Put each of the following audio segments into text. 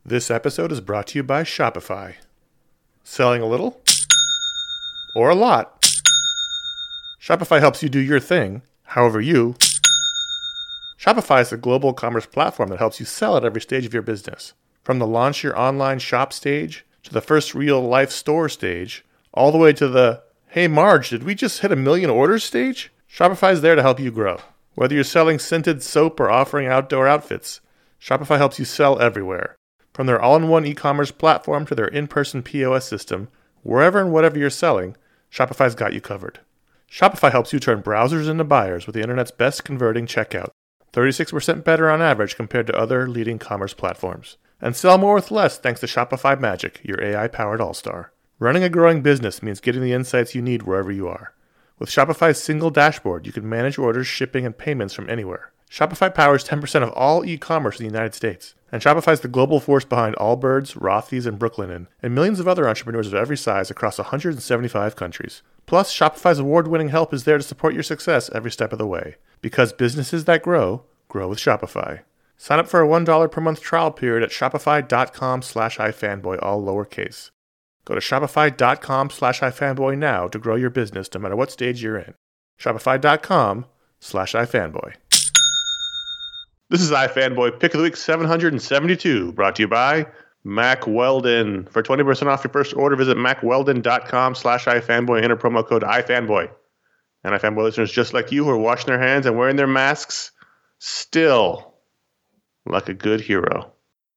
This episode is brought to you by Shopify. Selling a little or a lot? Shopify helps you do your thing, however you. Shopify is a global commerce platform that helps you sell at every stage of your business. From the launch your online shop stage, to the first real-life store stage, all the way to the, hey Marge, did we just hit 1 million orders stage? Shopify is there to help you grow. Whether you're selling scented soap or offering outdoor outfits, Shopify helps you sell everywhere. From their all-in-one e-commerce platform to their in-person POS system, wherever and whatever you're selling, Shopify's got you covered. Shopify helps you turn browsers into buyers with the internet's best converting checkout, 36% better on average compared to other leading commerce platforms. And sell more with less thanks to Shopify Magic, your AI-powered all-star. Running a growing business means getting the insights you need wherever you are. With Shopify's single dashboard, you can manage orders, shipping, and payments from anywhere. Shopify powers 10% of all e-commerce in the United States. And Shopify's the global force behind Allbirds, Rothy's, and Brooklinen, and millions of other entrepreneurs of every size across 175 countries. Plus, Shopify's award-winning help is there to support your success every step of the way. Because businesses that grow, grow with Shopify. Sign up for a $1 per month trial period at shopify.com/ifanboy, all lowercase. Go to shopify.com/ifanboy now to grow your business no matter what stage you're in. Shopify.com/ifanboy. This is iFanboy Pick of the Week 772, brought to you by Mack Weldon. For 20% off your first order, visit mackweldon.com/iFanboy. Enter promo code iFanboy. And iFanboy listeners just like you who are washing their hands and wearing their masks still like a good hero.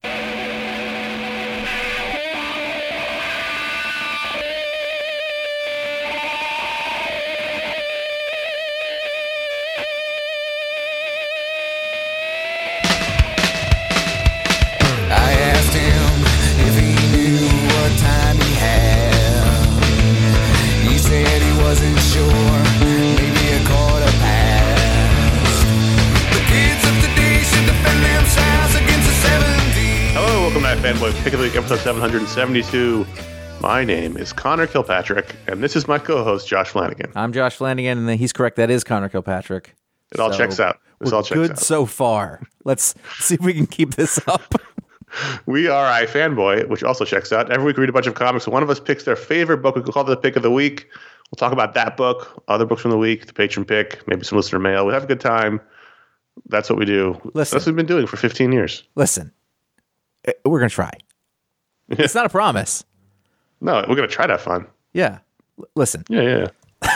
Fanboy Pick of the Week, episode 772. My name is Connor Kilpatrick, and this is my co-host, Josh Flanagan. I'm Josh Flanagan, and he's correct. That is Connor Kilpatrick. It all checks out. We're good so far. Let's see if we can keep this up. We are iFanboy, which also checks out. Every week we read a bunch of comics. One of us picks their favorite book. We call it the Pick of the Week. We'll talk about that book, other books from the week, the patron pick, maybe some listener mail. We have a good time. That's what we do. That's what we've been doing for 15 years. Listen. We're going to try. It's not a promise. No, we're going to try to have fun. Yeah. Listen. Yeah.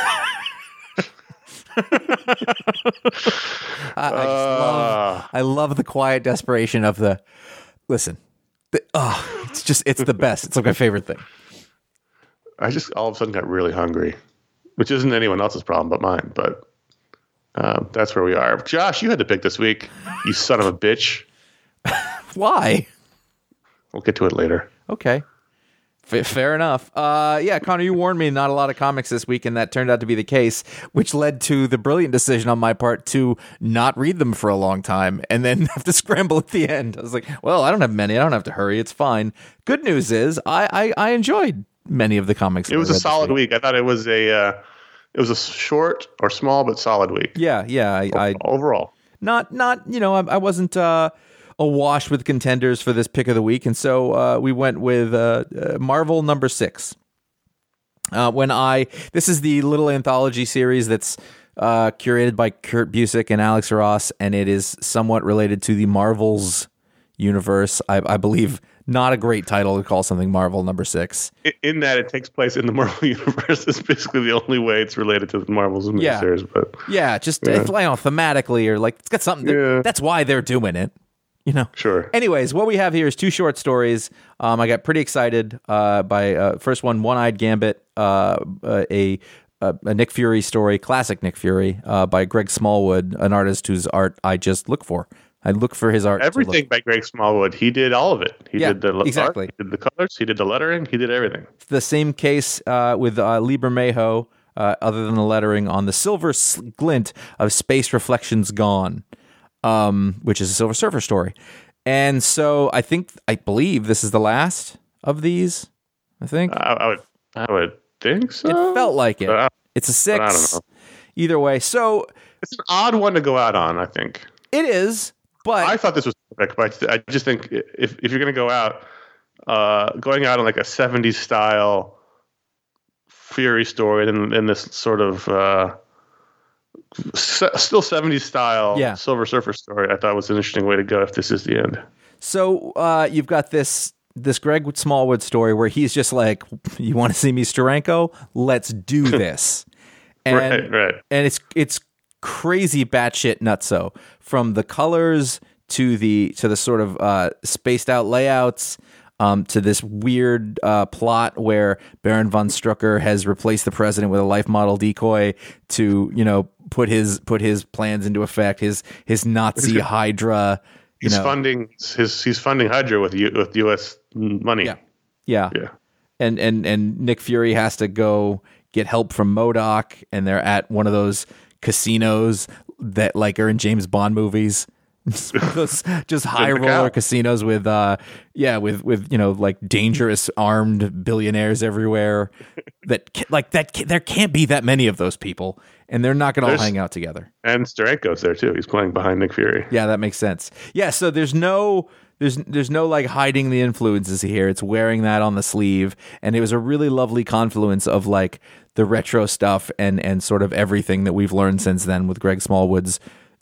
I love the quiet desperation of the, listen. It's the best. It's like my favorite thing. I just all of a sudden got really hungry, which isn't anyone else's problem but mine. But that's where we are. Josh, you had to pick this week, you son of a bitch. Why? We'll get to it later. Okay. Fair enough. Yeah, Connor, you warned me not a lot of comics this week, and that turned out to be the case, which led to the brilliant decision on my part to not read them for a long time and then have to scramble at the end. I was like, well, I don't have many. I don't have to hurry. It's fine. Good news is I enjoyed many of the comics. It was a solid week. I thought it was a short or small but solid week. Yeah. I overall. Not I wasn't awash with contenders for this pick of the week, and so we went with Marvel number 6. This is the little anthology series that's curated by Kurt Busiek and Alex Ross, and it is somewhat related to the Marvels universe. I believe not a great title to call something Marvel number 6. In that it takes place in the Marvel universe. It's basically the only way it's related to the Marvels series. But thematically, or like it's got something. Yeah. That's why they're doing it. Sure. Anyways, what we have here is 2 short stories. I got pretty excited by first one, One-Eyed Gambit, a Nick Fury story, classic Nick Fury, by Greg Smallwood, an artist whose art I just look for. I look for his art. Everything by Greg Smallwood. He did all of it. He did the exactly. art, he did the colors, he did the lettering, he did everything. The same case with Lee Bermejo, other than the lettering, on the silver glint of Space Reflections Gone. Which is a Silver Surfer story. And so I believe this is the last of these, I think. I would think so. It felt like it. It's a 6. I don't know. Either way. So it's an odd one to go out on, I think. It is, But I thought this was perfect, but I just think if you're going to go out, going out on like a 70s style Fury story and this sort of still 70s style Silver Surfer story, I thought was an interesting way to go if this is the end. So you've got this Greg Smallwood story where he's just like, you want to see me Steranko? Let's do this. And, right. And it's crazy batshit nutso, from the colors to the sort of spaced out layouts, to this weird plot where Baron von Strucker has replaced the president with a life model decoy to, put his plans into effect. His Nazi Hydra. He's funding Hydra with U.S. money. Yeah. And Nick Fury has to go get help from MODOK, and they're at one of those casinos that like are in James Bond movies. Those just high roller casinos with like dangerous armed billionaires everywhere. There can't be that many of those people, and they're not going to all hang out together. And Steranko's there too. He's playing behind Nick Fury. Yeah, that makes sense. Yeah, so there's no like hiding the influences here. It's wearing that on the sleeve, and it was a really lovely confluence of like the retro stuff and sort of everything that we've learned since then with Greg Smallwood's,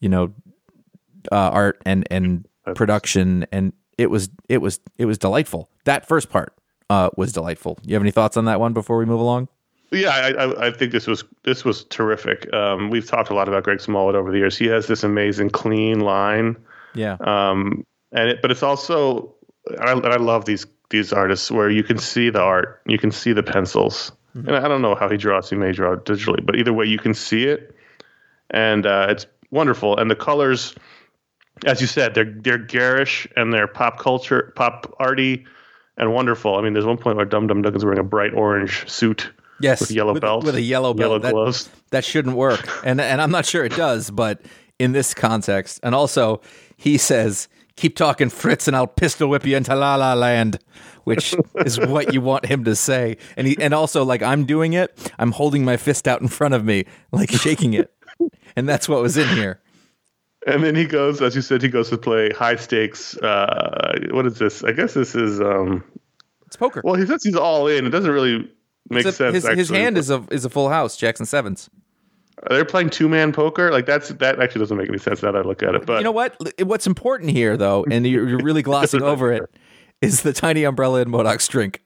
art and production, and it was delightful. That first part was delightful. You have any thoughts on that one before we move along? Yeah, I think this was terrific. We've talked a lot about Greg Smallwood over the years. He has this amazing clean line. Yeah. But it's also, I love these artists where you can see the art, you can see the pencils. Mm-hmm. And I don't know how he draws. He may draw digitally, but either way, you can see it, and it's wonderful. And the colors, as you said, they're garish and they're pop culture, pop arty, and wonderful. I mean, there's one point where Dum Dum Dugan's wearing a bright orange suit. Yes, with yellow belt, with a yellow belt. Gloves. That shouldn't work, and I'm not sure it does, but in this context, and also he says, "Keep talking, Fritz, and I'll pistol whip you into La La Land," which is what you want him to say. And also, like, I'm doing it. I'm holding my fist out in front of me, like shaking it, and that's what was in here. And then he goes, as you said, to play high stakes. What is this? I guess this is. It's poker. Well, he says he's all in. It doesn't really make sense. His hand is a full house. Jackson sevens. They're playing 2-man poker. Like that actually doesn't make any sense now that I look at it. But you know what? What's important here, though, and you're really glossing over it, is the tiny umbrella in MODOK's drink.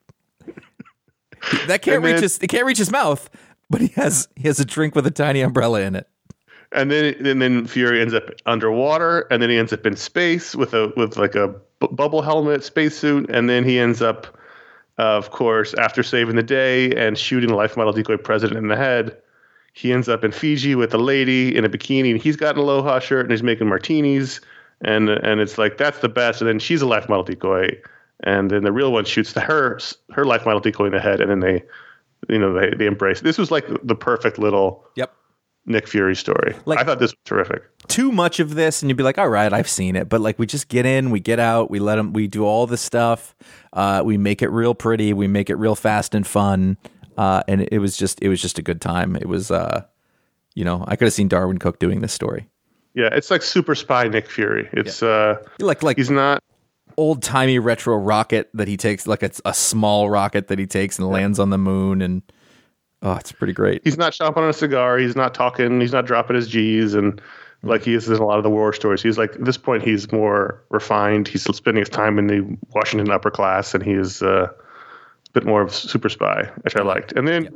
That can't reach his mouth, but he has a drink with a tiny umbrella in it. And then Fury ends up underwater, and then he ends up in space with like a bubble helmet spacesuit, and then he ends up, of course, after saving the day and shooting the life model decoy president in the head, he ends up in Fiji with a lady in a bikini, and he's got an Aloha shirt, and he's making martinis, and it's like, that's the best. And then she's a life model decoy, and then the real one shoots her life model decoy in the head, and then they embrace. This was like the perfect little Nick Fury story. Like, I thought this was terrific. Too much of this, and you'd be like, all right, I've seen it. But like, we just get in, we get out, we do all this stuff. We make it real pretty. We make it real fast and fun. And it was just a good time. It was, I could have seen Darwin Cook doing this story. Yeah, it's like super spy Nick Fury. It's like he's not old timey retro rocket that he takes, like it's a small rocket that he takes and lands on the moon, and it's pretty great. He's not chomping on a cigar. He's not talking. He's not dropping his G's, and like he is in a lot of the war stories. He's like, at this point, he's more refined. He's spending his time in the Washington upper class, and he is a bit more of super spy, which I liked. And then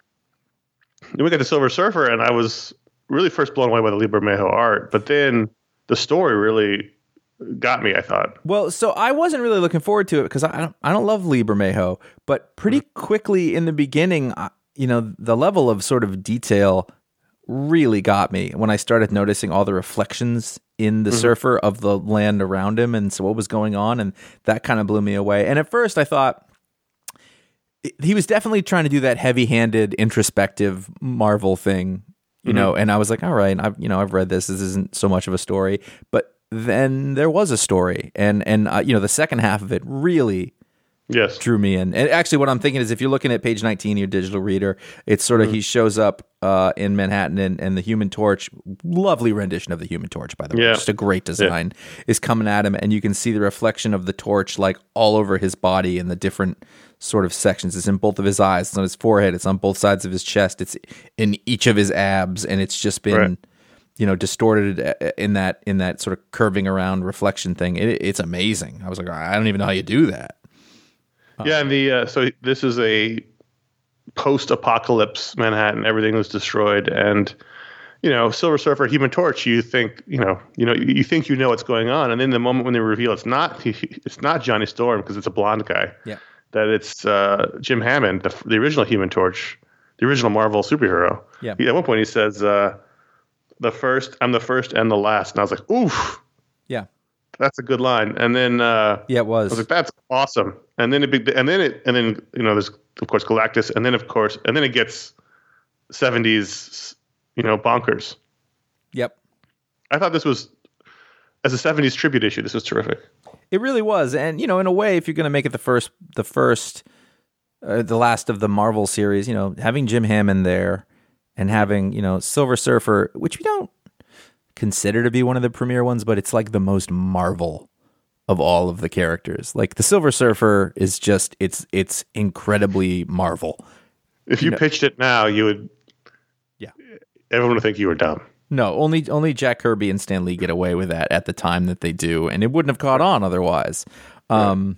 we got the Silver Surfer, and I was really first blown away by the Lee Bermejo art, but then the story really got me, I thought. Well, so I wasn't really looking forward to it because I don't love Lee Bermejo, but pretty quickly in the beginning, the level of sort of detail really got me when I started noticing all the reflections in the surfer of the land around him, and so what was going on, and that kind of blew me away. And at first I thought he was definitely trying to do that heavy-handed introspective Marvel thing, and I was like, all right, I've read this isn't so much of a story, but then there was a story, and the second half of it really Yes. drew me in. And actually, what I'm thinking is, if you're looking at page 19 of your digital reader, it's sort of he shows up in Manhattan, and the Human Torch, lovely rendition of the Human Torch, by the way, just a great design, is coming at him, and you can see the reflection of the torch like all over his body in the different sort of sections. It's in both of his eyes, it's on his forehead, it's on both sides of his chest, it's in each of his abs, and it's just been distorted in that sort of curving around reflection thing. It's amazing. I was like, I don't even know how you do that. Yeah, and so this is a post-apocalypse Manhattan. Everything was destroyed, and Silver Surfer, Human Torch. You think you think you know what's going on, and then the moment when they reveal it's not Johnny Storm because it's a blonde guy. Yeah, that it's Jim Hammond, the original Human Torch, the original Marvel superhero. Yeah. At one point he says, I'm the first and the last, and I was like, oof. Yeah. That's a good line. And then it was. I was like, that's awesome. And then there's of course Galactus, and then it gets 70s bonkers. Yep. I thought this was, as a 70s tribute issue, this was terrific. It really was. And in a way, if you're going to make it the last of the Marvel series, having Jim Hammond there and having, Silver Surfer, which we don't consider to be one of the premier ones, but it's like the most Marvel of all of the characters. Like the Silver Surfer is just it's incredibly Marvel. If you pitched it now, you would everyone would think you were dumb. No, only Jack Kirby and Stan Lee get away with that at the time that they do, and it wouldn't have caught on otherwise. But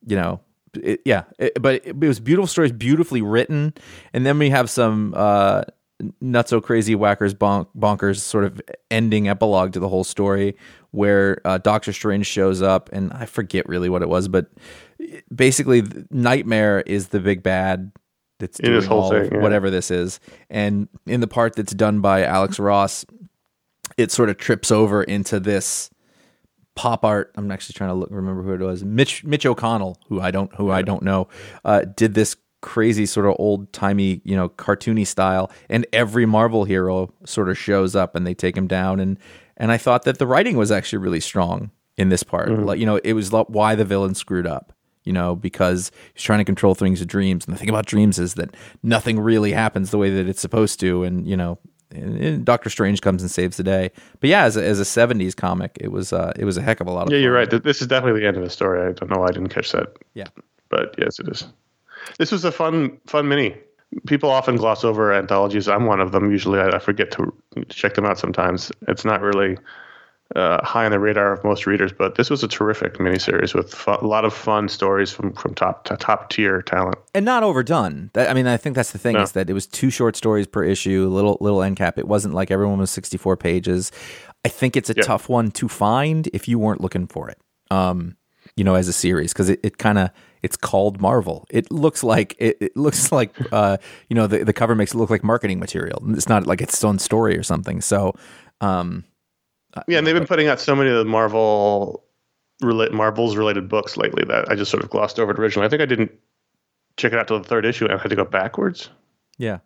it was beautiful stories, beautifully written, and then we have some nutso crazy whackers bonkers sort of ending epilogue to the whole story where Doctor Strange shows up, and I forget really what it was, but basically Nightmare is the big bad that's doing all thing, whatever this is, and in the part that's done by Alex Ross, it sort of trips over into this pop art. I'm actually trying to remember who it was. Mitch O'Connell, who I don't know, did this crazy sort of old timey, cartoony style, and every Marvel hero sort of shows up and they take him down. And I thought that the writing was actually really strong in this part. Mm-hmm. Like, it was why the villain screwed up, because he's trying to control things of dreams. And the thing about dreams is that nothing really happens the way that it's supposed to. And Doctor Strange comes and saves the day. But yeah, as a 70s comic, it was a heck of a lot of fun. You're right. This is definitely the end of the story. I don't know why I didn't catch that. Yeah. But yes, it is. This was a fun mini. People often gloss over anthologies. I'm one of them. Usually I forget to check them out sometimes. It's not really high on the radar of most readers, but this was a terrific miniseries with a lot of fun stories from top tier talent. And not overdone. I think that's the thing, is that it was 2 short stories per issue, little end cap. It wasn't like everyone was 64 pages. I think it's a tough one to find if you weren't looking for it, as a series, because it's called Marvel. It looks like the cover makes it look like marketing material. It's not like its own story or something. So, and they've been putting out so many of the Marvel's related books lately that I just sort of glossed over it originally. I think I didn't check it out till the 3rd issue, and I had to go backwards. Yeah,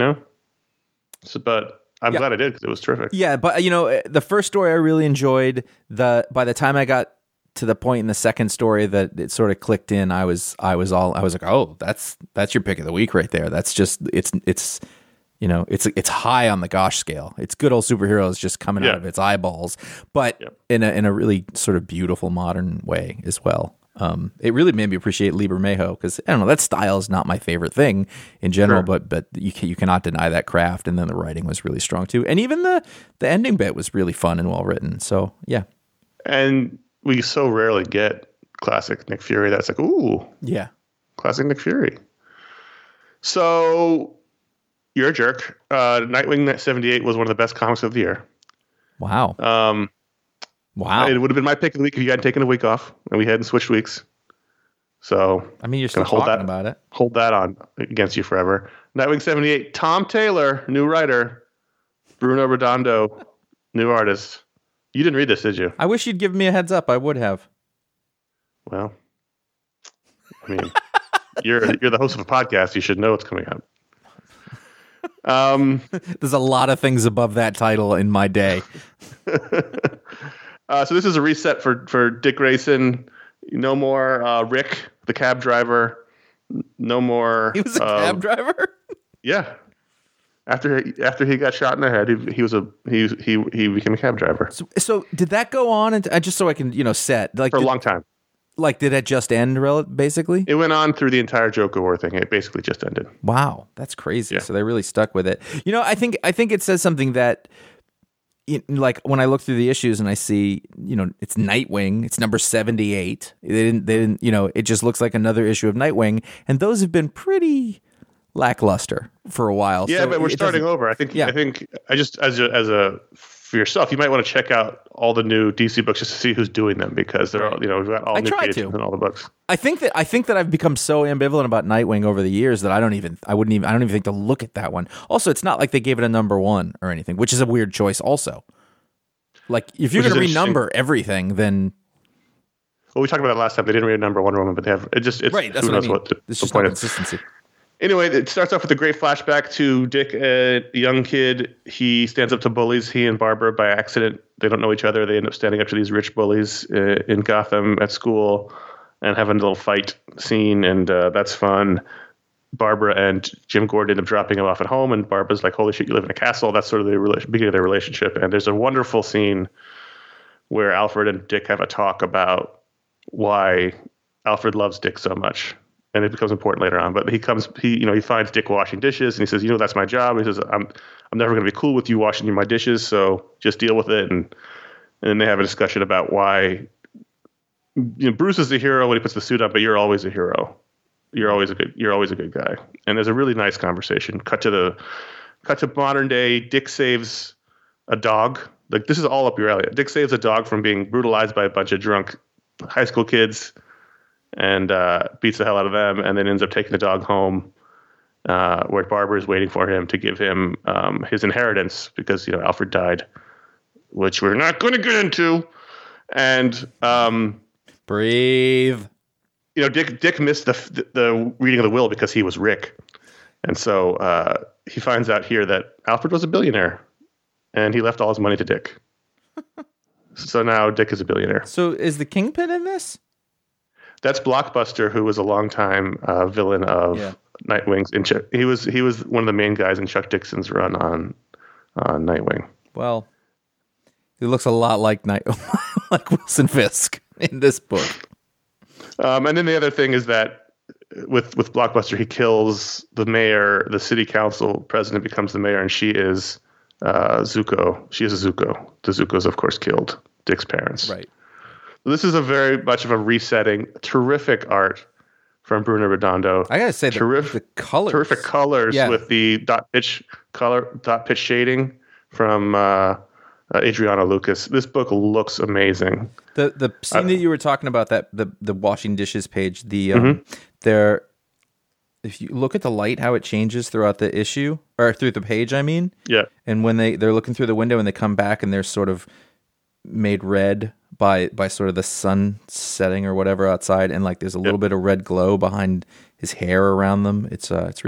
So, but I'm glad I did because it was terrific. Yeah, but the first story I really enjoyed. By the time I got to the point in the second story that it sort of clicked in, I was like, oh, that's your pick of the week right there. That's just it's high on the gosh scale. It's good old superheroes just coming out of its eyeballs, but in a really sort of beautiful modern way as well. It really made me appreciate Lee Bermejo, because I don't know, that style is not my favorite thing in general, but you cannot deny that craft. And then the writing was really strong too, and even the ending bit was really fun and well written. So yeah, and we so rarely get classic Nick Fury. That's like, ooh, yeah, classic Nick Fury. So you're a jerk. Nightwing 78 was one of the best comics of the year. Wow. Wow. It would have been my pick of the week if you hadn't taken a week off and we hadn't switched weeks. So you're still talking about it. Hold that on against you forever. Nightwing 78, Tom Taylor, new writer. Bruno Redondo, new artist. You didn't read this, did you? I wish you'd given me a heads up. I would have. Well, you're the host of a podcast. You should know what's coming up. There's a lot of things above that title in my day. So this is a reset for Dick Grayson. No more Rick, the cab driver. No more. He was a cab driver. Yeah. After he got shot in the head, he became a cab driver So did that go on? And just so I can set like for a long time. Like, did it just end? Basically, it went on through the entire Joker War thing. It basically just ended. Wow, that's crazy. Yeah. So they really stuck with it. I think it says something that, like when I look through the issues and I see, it's Nightwing. It's number 78. They didn't. It just looks like another issue of Nightwing, and those have been pretty lackluster for a while. Yeah, so but we're starting over. I think I just as a for yourself, you might want to check out all the new DC books just to see who's doing them, because they're all, we've got all new pages in all the books. I think that I've become so ambivalent about Nightwing over the years that I don't even think to look at that one. Also, it's not like they gave it a number 1 or anything, which is a weird choice also. Like, if you're going to renumber everything, then well, we talked about that last time. They didn't renumber Wonder Woman, but they have it's right. That's who what knows I mean. what It's the just point no is. consistency. Anyway, it starts off with a great flashback to Dick, a young kid. He stands up to bullies. He and Barbara, by accident, they don't know each other. They end up standing up to these rich bullies in Gotham at school and having a little fight scene, and that's fun. Barbara and Jim Gordon end up dropping him off at home, and Barbara's like, holy shit, you live in a castle. That's sort of the beginning of their relationship. And there's a wonderful scene where Alfred and Dick have a talk about why Alfred loves Dick so much. And it becomes important later on. But he finds Dick washing dishes, and he says, that's my job. He says, I'm never going to be cool with you washing my dishes, so just deal with it. And then they have a discussion about why Bruce is the hero when he puts the suit on, but you're always a hero. You're always a good guy. And there's a really nice conversation. Cut to modern day. Dick saves a dog. Like, this is all up your alley. Dick saves a dog from being brutalized by a bunch of drunk high school kids, and beats the hell out of them, and then ends up taking the dog home, where Barbara is waiting for him to give him his inheritance, because Alfred died, which we're not going to get into. And breathe. Dick missed the reading of the will because he was Rick, and so he finds out here that Alfred was a billionaire, and he left all his money to Dick. So now Dick is a billionaire. So is the Kingpin in this? That's Blockbuster, who was a longtime villain of Nightwing's. He was one of the main guys in Chuck Dixon's run on Nightwing. Well, he looks a lot like like Wilson Fisk in this book. And then the other thing is that with Blockbuster, he kills the mayor, the city council president becomes the mayor, and she is Zuko. She is a Zuko. The Zuko's, of course, killed Dick's parents. Right. This is a very much of a resetting. Terrific art from Bruno Redondo. I gotta say, the colors, terrific colors with the dot pitch shading from Adriano Lucas. This book looks amazing. The scene that you were talking about, that the washing dishes page, there. If you look at the light, how it changes throughout the issue or through the page, I mean, and when they're looking through the window and they come back and they're sort of made red by sort of the sun setting or whatever outside, and like there's a little bit of red glow behind his hair around them. It's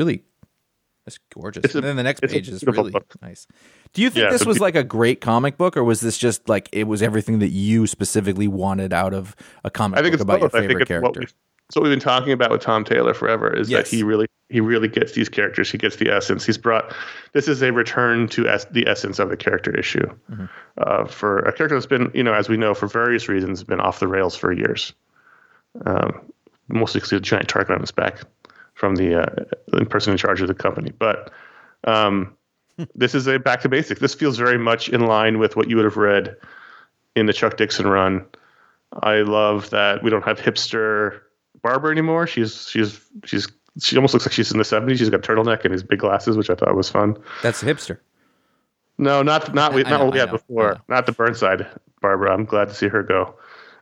gorgeous. And then the next page is really nice. Do you think this was like a great comic book, or was this just like it was everything that you specifically wanted out of a comic book about your favorite character? That's what we've been talking about with Tom Taylor forever, is that he really gets these characters. He gets the essence. This is a return to the essence of the character issue. For a character that's been, as we know, for various reasons, been off the rails for years. Mostly because he had a giant target on his back from the person in charge of the company. But this is a back to basics. This feels very much in line with what you would have read in the Chuck Dixon run. I love that we don't have hipster Barbara anymore. She almost looks like she's in the 70s. She's got a turtleneck and these big glasses, which I thought was fun. That's hipster. No, not what we had before. Not the Burnside Barbara. I'm glad to see her go.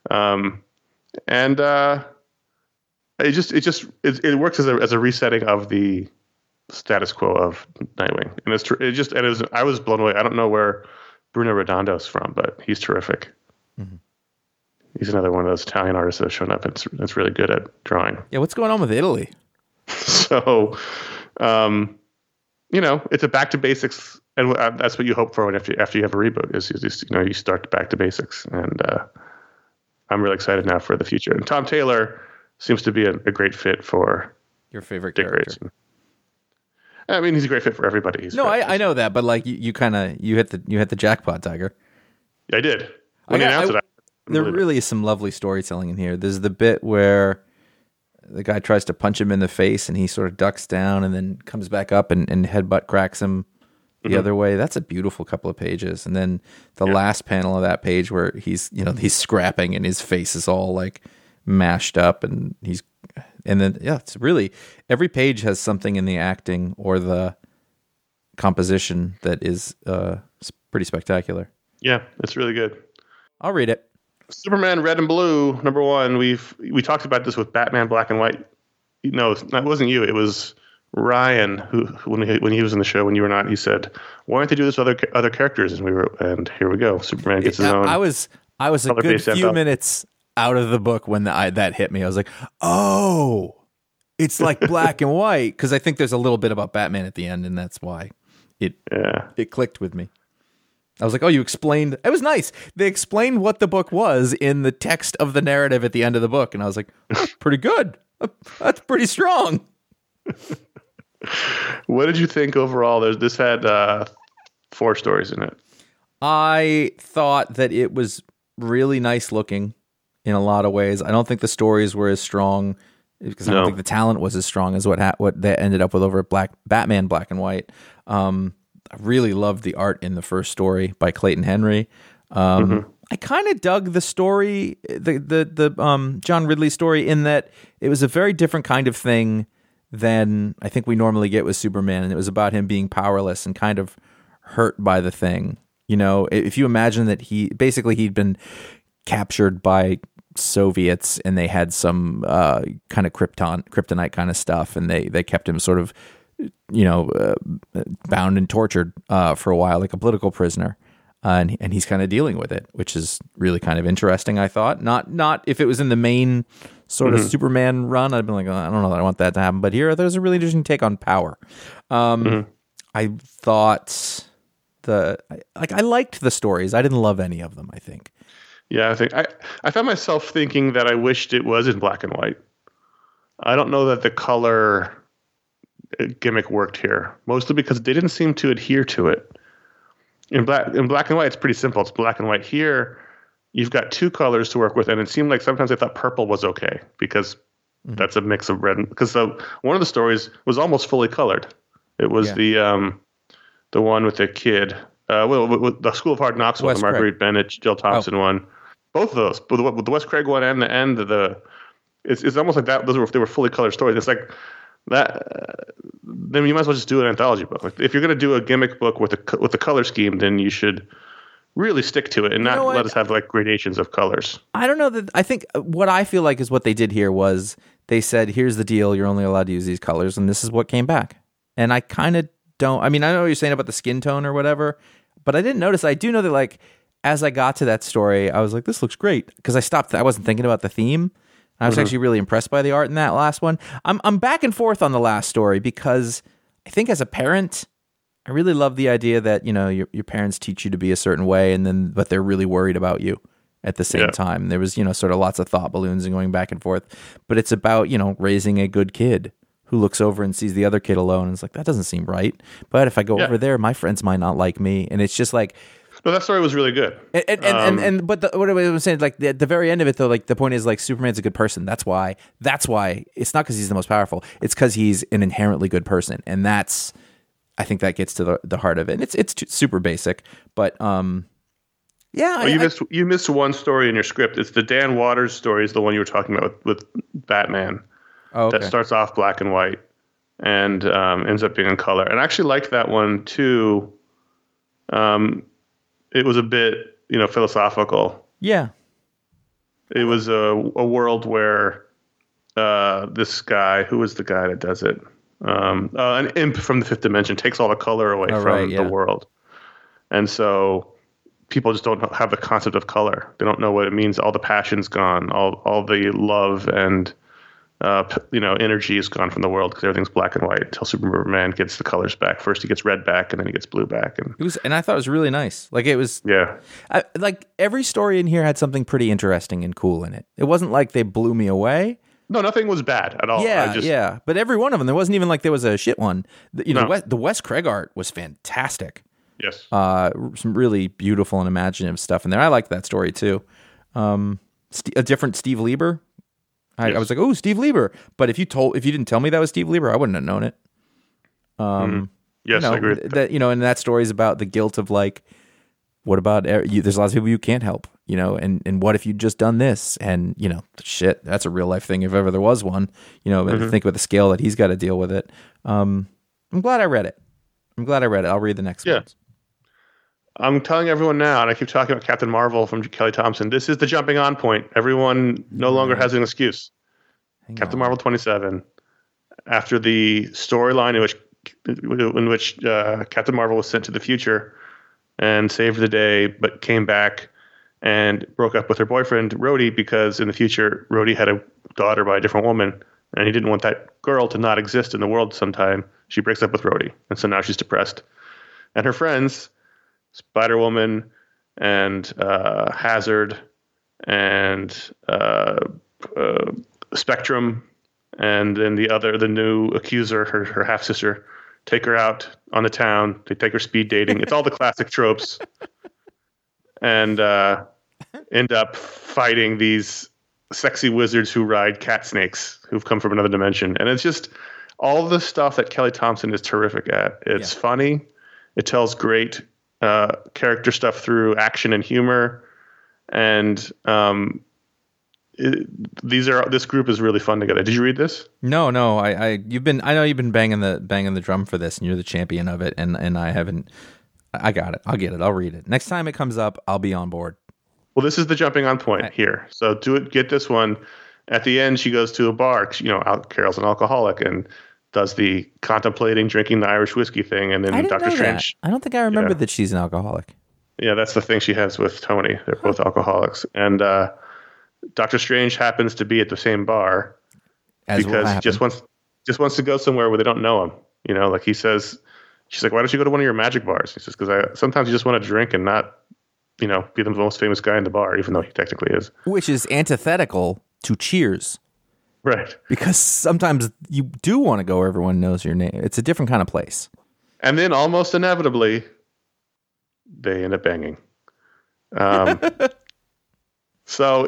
It works as a resetting of the status quo of Nightwing, and I was blown away. I don't know where Bruno Redondo's from, but he's terrific. Mm-hmm. He's another one of those Italian artists that have shown up. It's really good at drawing. Yeah, what's going on with Italy? So, it's a back to basics, and that's what you hope for after you have a reboot. Is you start back to basics, and I'm really excited now for the future. And Tom Taylor seems to be a great fit for Your favorite Dick character. Grayson. I mean, he's a great fit for everybody. No, I know that, but like you kind of you hit the jackpot, Tiger. Yeah, I did. When you announced it, there really is some lovely storytelling in here. There's the bit where the guy tries to punch him in the face and he sort of ducks down and then comes back up and headbutt cracks him the other way. That's a beautiful couple of pages. And then the last panel of that page where he's scrapping and his face is all like mashed up and it's really every page has something in the acting or the composition that is pretty spectacular. Yeah, it's really good. I'll read it. Superman Red and Blue, #1. We talked about this with Batman Black and White. No, it wasn't you. It was Ryan who when he was in the show when you were not. He said, "Why don't they do this with other characters?" And here we go. Superman gets his own. I was a good few minutes out of the book when that hit me. I was like, oh, it's like Black and White, because I think there's a little bit about Batman at the end, and that's why it clicked with me. I was like, oh, you explained. It was nice. They explained what the book was in the text of the narrative at the end of the book. And I was like, pretty good. That's pretty strong. What did you think overall? This had 4 stories in it. I thought that it was really nice looking in a lot of ways. I don't think the stories were as strong because I don't think the talent was as strong as what they ended up with over at Batman Black and White. I really loved the art in the first story by Clayton Henry. I kind of dug the story, the John Ridley story, in that it was a very different kind of thing than I think we normally get with Superman, and it was about him being powerless and kind of hurt by the thing. You know, if you imagine that he'd been captured by Soviets and they had some kind of kryptonite kind of stuff, and they kept him sort of bound and tortured for a while, like a political prisoner, and he's kind of dealing with it, which is really kind of interesting. I thought not if it was in the main sort of Superman run, I'd been like, oh, I don't know that I want that to happen, but here there's a really interesting take on power. I thought I liked the stories. I didn't love any of them, I think. Yeah, I think I found myself thinking that I wished it was in black and white. I don't know that the color gimmick worked here, mostly because they didn't seem to adhere to it. In black and white, it's pretty simple. It's black and white. Here, you've got 2 colors to work with, and it seemed like sometimes I thought purple was okay because that's a mix of red. Because one of the stories was almost fully colored. It was the one with the kid, with the School of Hard Knocks one, the Marguerite Bennett, Jill Thompson one. Both of those, but the Wes Craig one and it's almost like that. They were fully colored stories. It's like that. Then you might as well just do an anthology book. Like, if you're going to do a gimmick book with a color scheme, then you should really stick to it and not let us have like gradations of colors. I don't know that. I think what I feel like is what they did here was they said, "Here's the deal. You're only allowed to use these colors," and this is what came back. And I kind of don't. I mean, I know what you're saying about the skin tone or whatever, but I didn't notice. I do know that like as I got to that story, I was like, "This looks great," because I stopped. I wasn't thinking about the theme. I was actually really impressed by the art in that last one. I'm back and forth on the last story because I think as a parent, I really love the idea that, your parents teach you to be a certain way but they're really worried about you at the same time. There was, sort of lots of thought balloons and going back and forth, but it's about, raising a good kid who looks over and sees the other kid alone and is like, that doesn't seem right. But if I go over there, my friends might not like me. And it's just like, no, that story was really good. But what I was saying, like at the very end of it, though, like the point is, like Superman's a good person. That's why it's not because he's the most powerful. It's because he's an inherently good person, and I think that gets to the heart of it. And it's super basic, but you missed one story in your script. It's the Dan Waters story. Is the one you were talking about with Batman. Oh, okay. That starts off black and white and ends up being in color. And I actually liked that one too. It was a bit, philosophical. Yeah. It was a world where this guy, who is the guy that does it? An imp from the 5th dimension takes all the color away from the world. And so people just don't have the concept of color. They don't know what it means. All the passion's gone. All the love and energy is gone from the world because everything's black and white until Superman gets the colors back. First he gets red back, and then he gets blue back. And I thought it was really nice. Like it was, like every story in here had something pretty interesting and cool in it. It wasn't like they blew me away. No, nothing was bad at all. Yeah. But every one of them, there wasn't even like there was a shit one. The Wes Craig art was fantastic. Yes. Some really beautiful and imaginative stuff in there. I liked that story too. A different Steve Lieber. I was like, oh, Steve Lieber. But if you didn't tell me that was Steve Lieber, I wouldn't have known it. Yes, I agree with that. And that story is about the guilt of like, what about there's lots of people you can't help, and what if you'd just done this? And, shit, that's a real life thing if ever there was one, think about the scale that he's got to deal with it. I'm glad I read it. I'll read the next one. I'm telling everyone now, and I keep talking about Captain Marvel from Kelly Thompson, this is the jumping on point. Everyone no longer has an excuse. Captain Marvel 27, after the storyline in which Captain Marvel was sent to the future and saved the day, but came back and broke up with her boyfriend, Rhodey, because in the future, Rhodey had a daughter by a different woman, and he didn't want that girl to not exist in the world sometime. She breaks up with Rhodey, and so now she's depressed. And her friends, Spider-Woman and Hazard and Spectrum, and then the new accuser, her half-sister, take her out on the town. They take her speed dating. It's all the classic tropes. And end up fighting these sexy wizards who ride cat snakes who've come from another dimension. And it's just all the stuff that Kelly Thompson is terrific at. It's funny. It tells great character stuff through action and humor. And this group is really fun together. Did you read this? No. I know you've been banging the drum for this, and you're the champion of it, and I haven't. I got it. I'll get it. I'll read it. Next time it comes up, I'll be on board. Well, this is the jumping on point here. So get this one. At the end, she goes to a bar. Carol's an alcoholic and does the contemplating drinking the Irish whiskey thing, and then Doctor Strange. I don't think I remember that she's an alcoholic. Yeah, that's the thing she has with Tony. They're both alcoholics, and Doctor Strange happens to be at the same bar because he just wants to go somewhere where they don't know him. Like he says, she's like, "Why don't you go to one of your magic bars?" He says, "Because sometimes you just want to drink and not, be the most famous guy in the bar, even though he technically is." Which is antithetical to Cheers. Right. Because sometimes you do want to go where everyone knows your name. It's a different kind of place. And then almost inevitably, they end up banging. So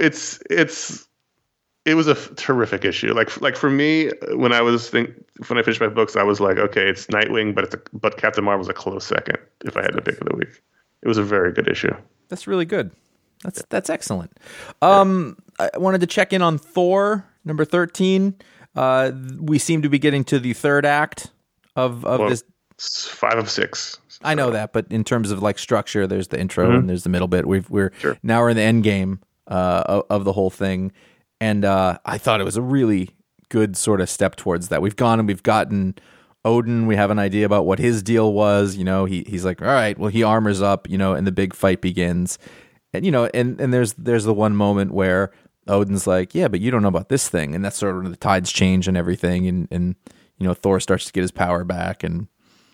it was a terrific issue. Like for me, when I finished my books, I was like, okay, it's Nightwing, but Captain Marvel's a close second if I had to pick of the week. It was a very good issue. That's really good. That's excellent. I wanted to check in on Thor number 13. We seem to be getting to the third act of this. It's 5 of 6. I know that, but in terms of like structure, there's the intro and there's the middle bit. Now we're in the end game of the whole thing, and I thought it was a really good sort of step towards that. We've gone and we've gotten Odin. We have an idea about what his deal was. He's like, all right, well, he armors up, and the big fight begins, and and there's the one moment where Odin's like, yeah, but you don't know about this thing, and that's sort of the tides change and everything, and Thor starts to get his power back, and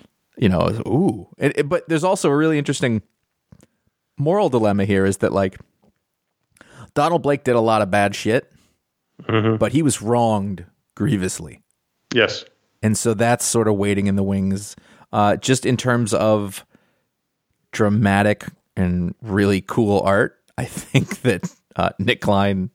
ooh. But there's also a really interesting moral dilemma here is that, like, Donald Blake did a lot of bad shit, but he was wronged grievously. Yes. And so that's sort of waiting in the wings, just in terms of dramatic and really cool art. I think that Nick Klein,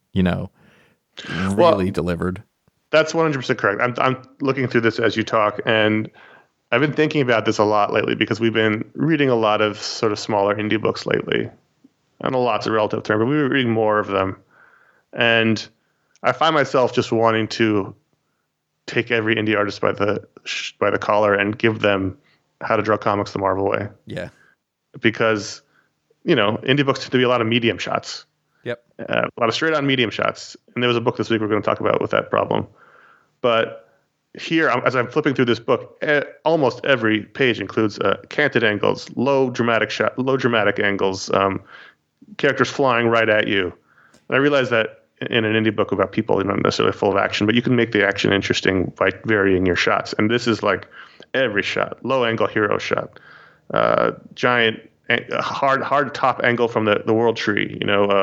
really delivered. That's 100% correct. I'm looking through this as you talk, and I've been thinking about this a lot lately because we've been reading a lot of sort of smaller indie books lately. I know lot's a relative term, but we were reading more of them. And I find myself just wanting to take every indie artist by the collar and give them How to Draw Comics the Marvel Way. Yeah. Because, indie books tend to be a lot of medium shots. Yep. A lot of straight on medium shots. And there was a book this week we're going to talk about with that problem. But here, as I'm flipping through this book, almost every page includes canted angles, low dramatic angles, characters flying right at you. And I realized that in an indie book about people, not necessarily full of action, but you can make the action interesting by varying your shots. And this is like every shot, low angle hero shot, giant, hard top angle from the world tree,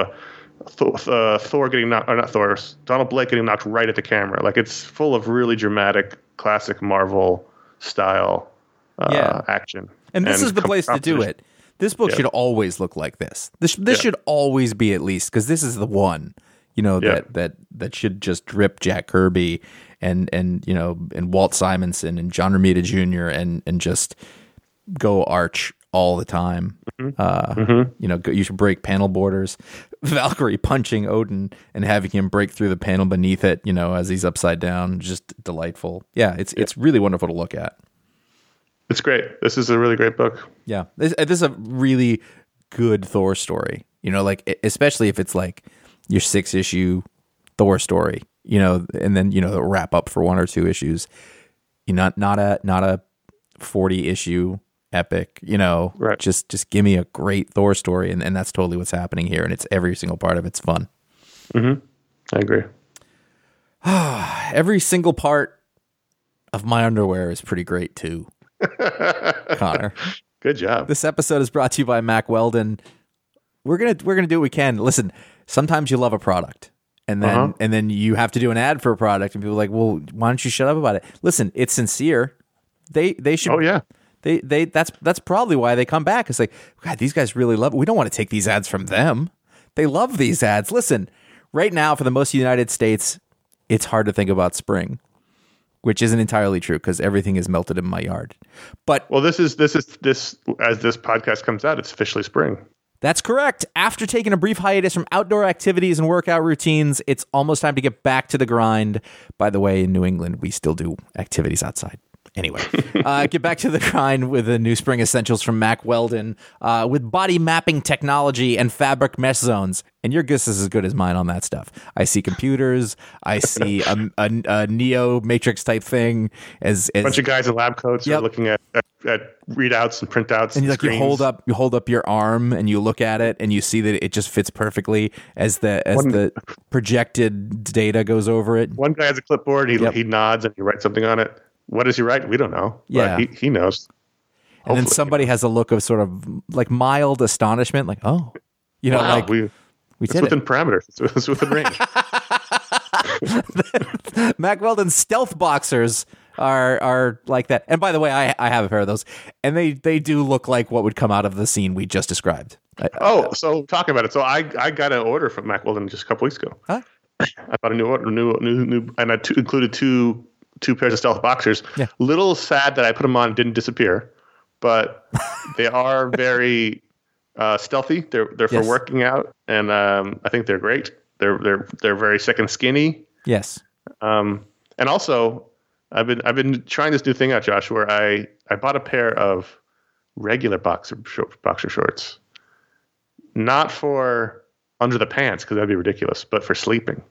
Thor getting knocked, or not Thor, Donald Blake getting knocked right at the camera. Like, it's full of really dramatic, classic Marvel style action. And this is the place to do it. This book should always look like this. This should always be, at least, because this is the one, that should just drip Jack Kirby and Walt Simonson and John Romita Jr. and just go Arch all the time. You should break panel borders. Valkyrie punching Odin and having him break through the panel beneath it, as he's upside down. Just delightful. Yeah, it's really wonderful to look at. It's great. This is a really great book. Yeah, this is a really good Thor story. Especially if it's like your 6-issue Thor story. And then wrap up for 1 or 2 issues. Not a 40-issue epic. Right. Just give me a great Thor story, and that's totally what's happening here. And it's every single part of it's fun. I agree. Every single part of my underwear is pretty great too. Connor, good job. This episode is brought to you by Mack Weldon. We're gonna do what we can. Listen, sometimes you love a product, and then you have to do an ad for a product, and people are like, well, why don't you shut up about it? Listen, it's sincere. They should. Oh yeah. That's probably why they come back. It's like, God, these guys really love it. We don't want to take these ads from them. They love these ads. Listen, right now for the most United States, it's hard to think about spring. Which isn't entirely true because everything is melted in my yard. But this as this podcast comes out, it's officially spring. That's correct. After taking a brief hiatus from outdoor activities and workout routines, it's almost time to get back to the grind. By the way, in New England, we still do activities outside. Anyway, get back to the grind with the new spring essentials from Mack Weldon with body mapping technology and fabric mesh zones. And your guess is as good as mine on that stuff. I see computers. I see a Neo Matrix type thing. As a bunch of guys in lab coats are looking at readouts and printouts. And you hold up your arm and you look at it and you see that it just fits perfectly as the projected data goes over it. One guy has a clipboard. He nods and he writes something on it. What does he write? We don't know. Yeah, but he knows. And then somebody has a look of sort of like mild astonishment, like, oh, wow, we did within parameters. It's within range. Mack Weldon's stealth boxers are like that. And by the way, I have a pair of those, and they do look like what would come out of the scene we just described. So talking about it. So I got an order from Mack Weldon just a couple weeks ago. Huh? I bought a new order, new, and I included two pairs of stealth boxers. Yeah. Little sad that I put them on and didn't disappear, but they are very stealthy. They're for working out, and I think they're great. They're very second skinny. Yes. And also, I've been trying this new thing out, Josh, where I bought a pair of regular boxer shorts, not for under the pants because that'd be ridiculous, but for sleeping.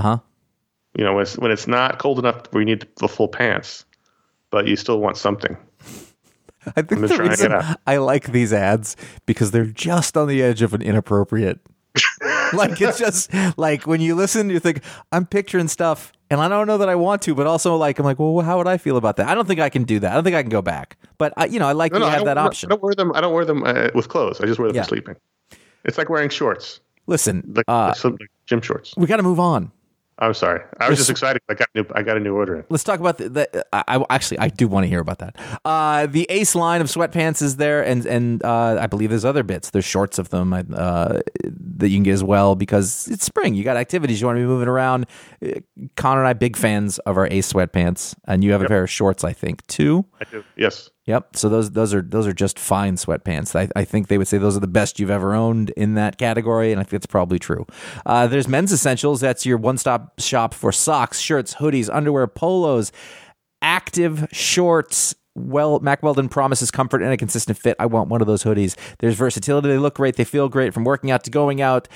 When it's not cold enough where you need the full pants, but you still want something. I think the reason I like these ads because they're just on the edge of an inappropriate. Like, it's just like when you listen, you think, I'm picturing stuff and I don't know that I want to, but also like, I'm like, well, how would I feel about that? I don't think I can do that. I don't think I can go back, but I like that you have that option. I don't wear them with clothes. I just wear them for sleeping. It's like wearing shorts. Listen, like gym shorts. We got to move on. I'm sorry. I was just excited. I got a new order in. Let's talk about I do want to hear about that. The Ace line of sweatpants is there, and I believe there's other bits. There's shorts of them that you can get as well because it's spring. You got activities. You want to be moving around. Connor and I, big fans of our Ace sweatpants, and you have a pair of shorts, I think, too. I do. Yes. Yep. So those are just fine sweatpants. I think they would say those are the best you've ever owned in that category, and I think that's probably true. There's men's essentials. That's your one-stop shop for socks, shirts, hoodies, underwear, polos, active shorts. Well, Mack Weldon promises comfort and a consistent fit. I want one of those hoodies. There's versatility. They look great. They feel great from working out to going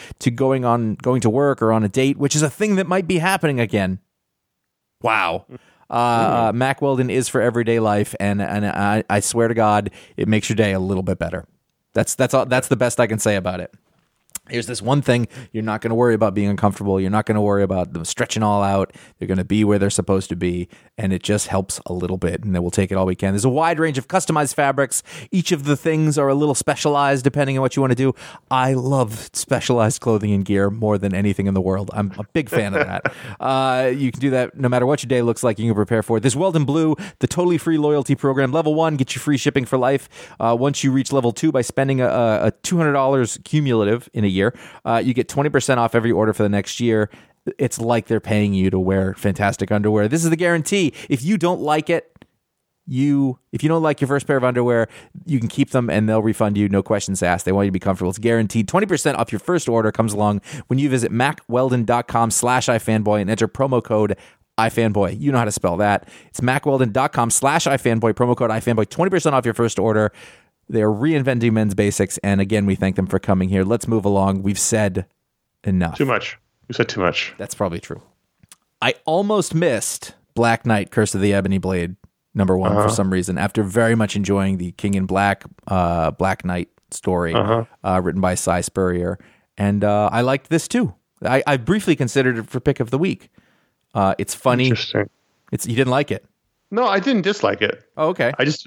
to work or on a date, which is a thing that might be happening again. Wow. Mack Weldon is for everyday life, and I swear to God, it makes your day a little bit better. That's all. That's the best I can say about it. Here's this one thing. You're not going to worry about being uncomfortable. You're not going to worry about them stretching all out. They're going to be where they're supposed to be. And it just helps a little bit. And then we'll take it all we can. There's a wide range of customized fabrics. Each of the things are a little specialized depending on what you want to do. I love specialized clothing and gear more than anything in the world. I'm a big fan of that. You can do that no matter what your day looks like. You can prepare for it. There's Weldon Blue, the totally free loyalty program. Level 1 gets you free shipping for life. Once you reach level 2 by spending a $200 cumulative in a year, you get 20% off every order for the next year. It's like they're paying you to wear fantastic underwear. This is the guarantee. If you don't like it, if you don't like your first pair of underwear, you can keep them and they'll refund you. No questions asked. They want you to be comfortable. It's guaranteed. 20% off your first order comes along when you visit macweldon.com/ifanboy and enter promo code iFanboy. You know how to spell that. It's macweldon.com/iFanboy, promo code iFanboy. 20% off your first order. They're reinventing men's basics. And again, we thank them for coming here. Let's move along. We've said enough. Too much. You said too much. That's probably true. I almost missed Black Knight, Curse of the Ebony Blade, number 1 for some reason, after very much enjoying the King in Black, Black Knight story written by Cy Spurrier. And I liked this too. I briefly considered it for pick of the week. It's funny. Interesting. You didn't like it? No, I didn't dislike it. Oh, okay. It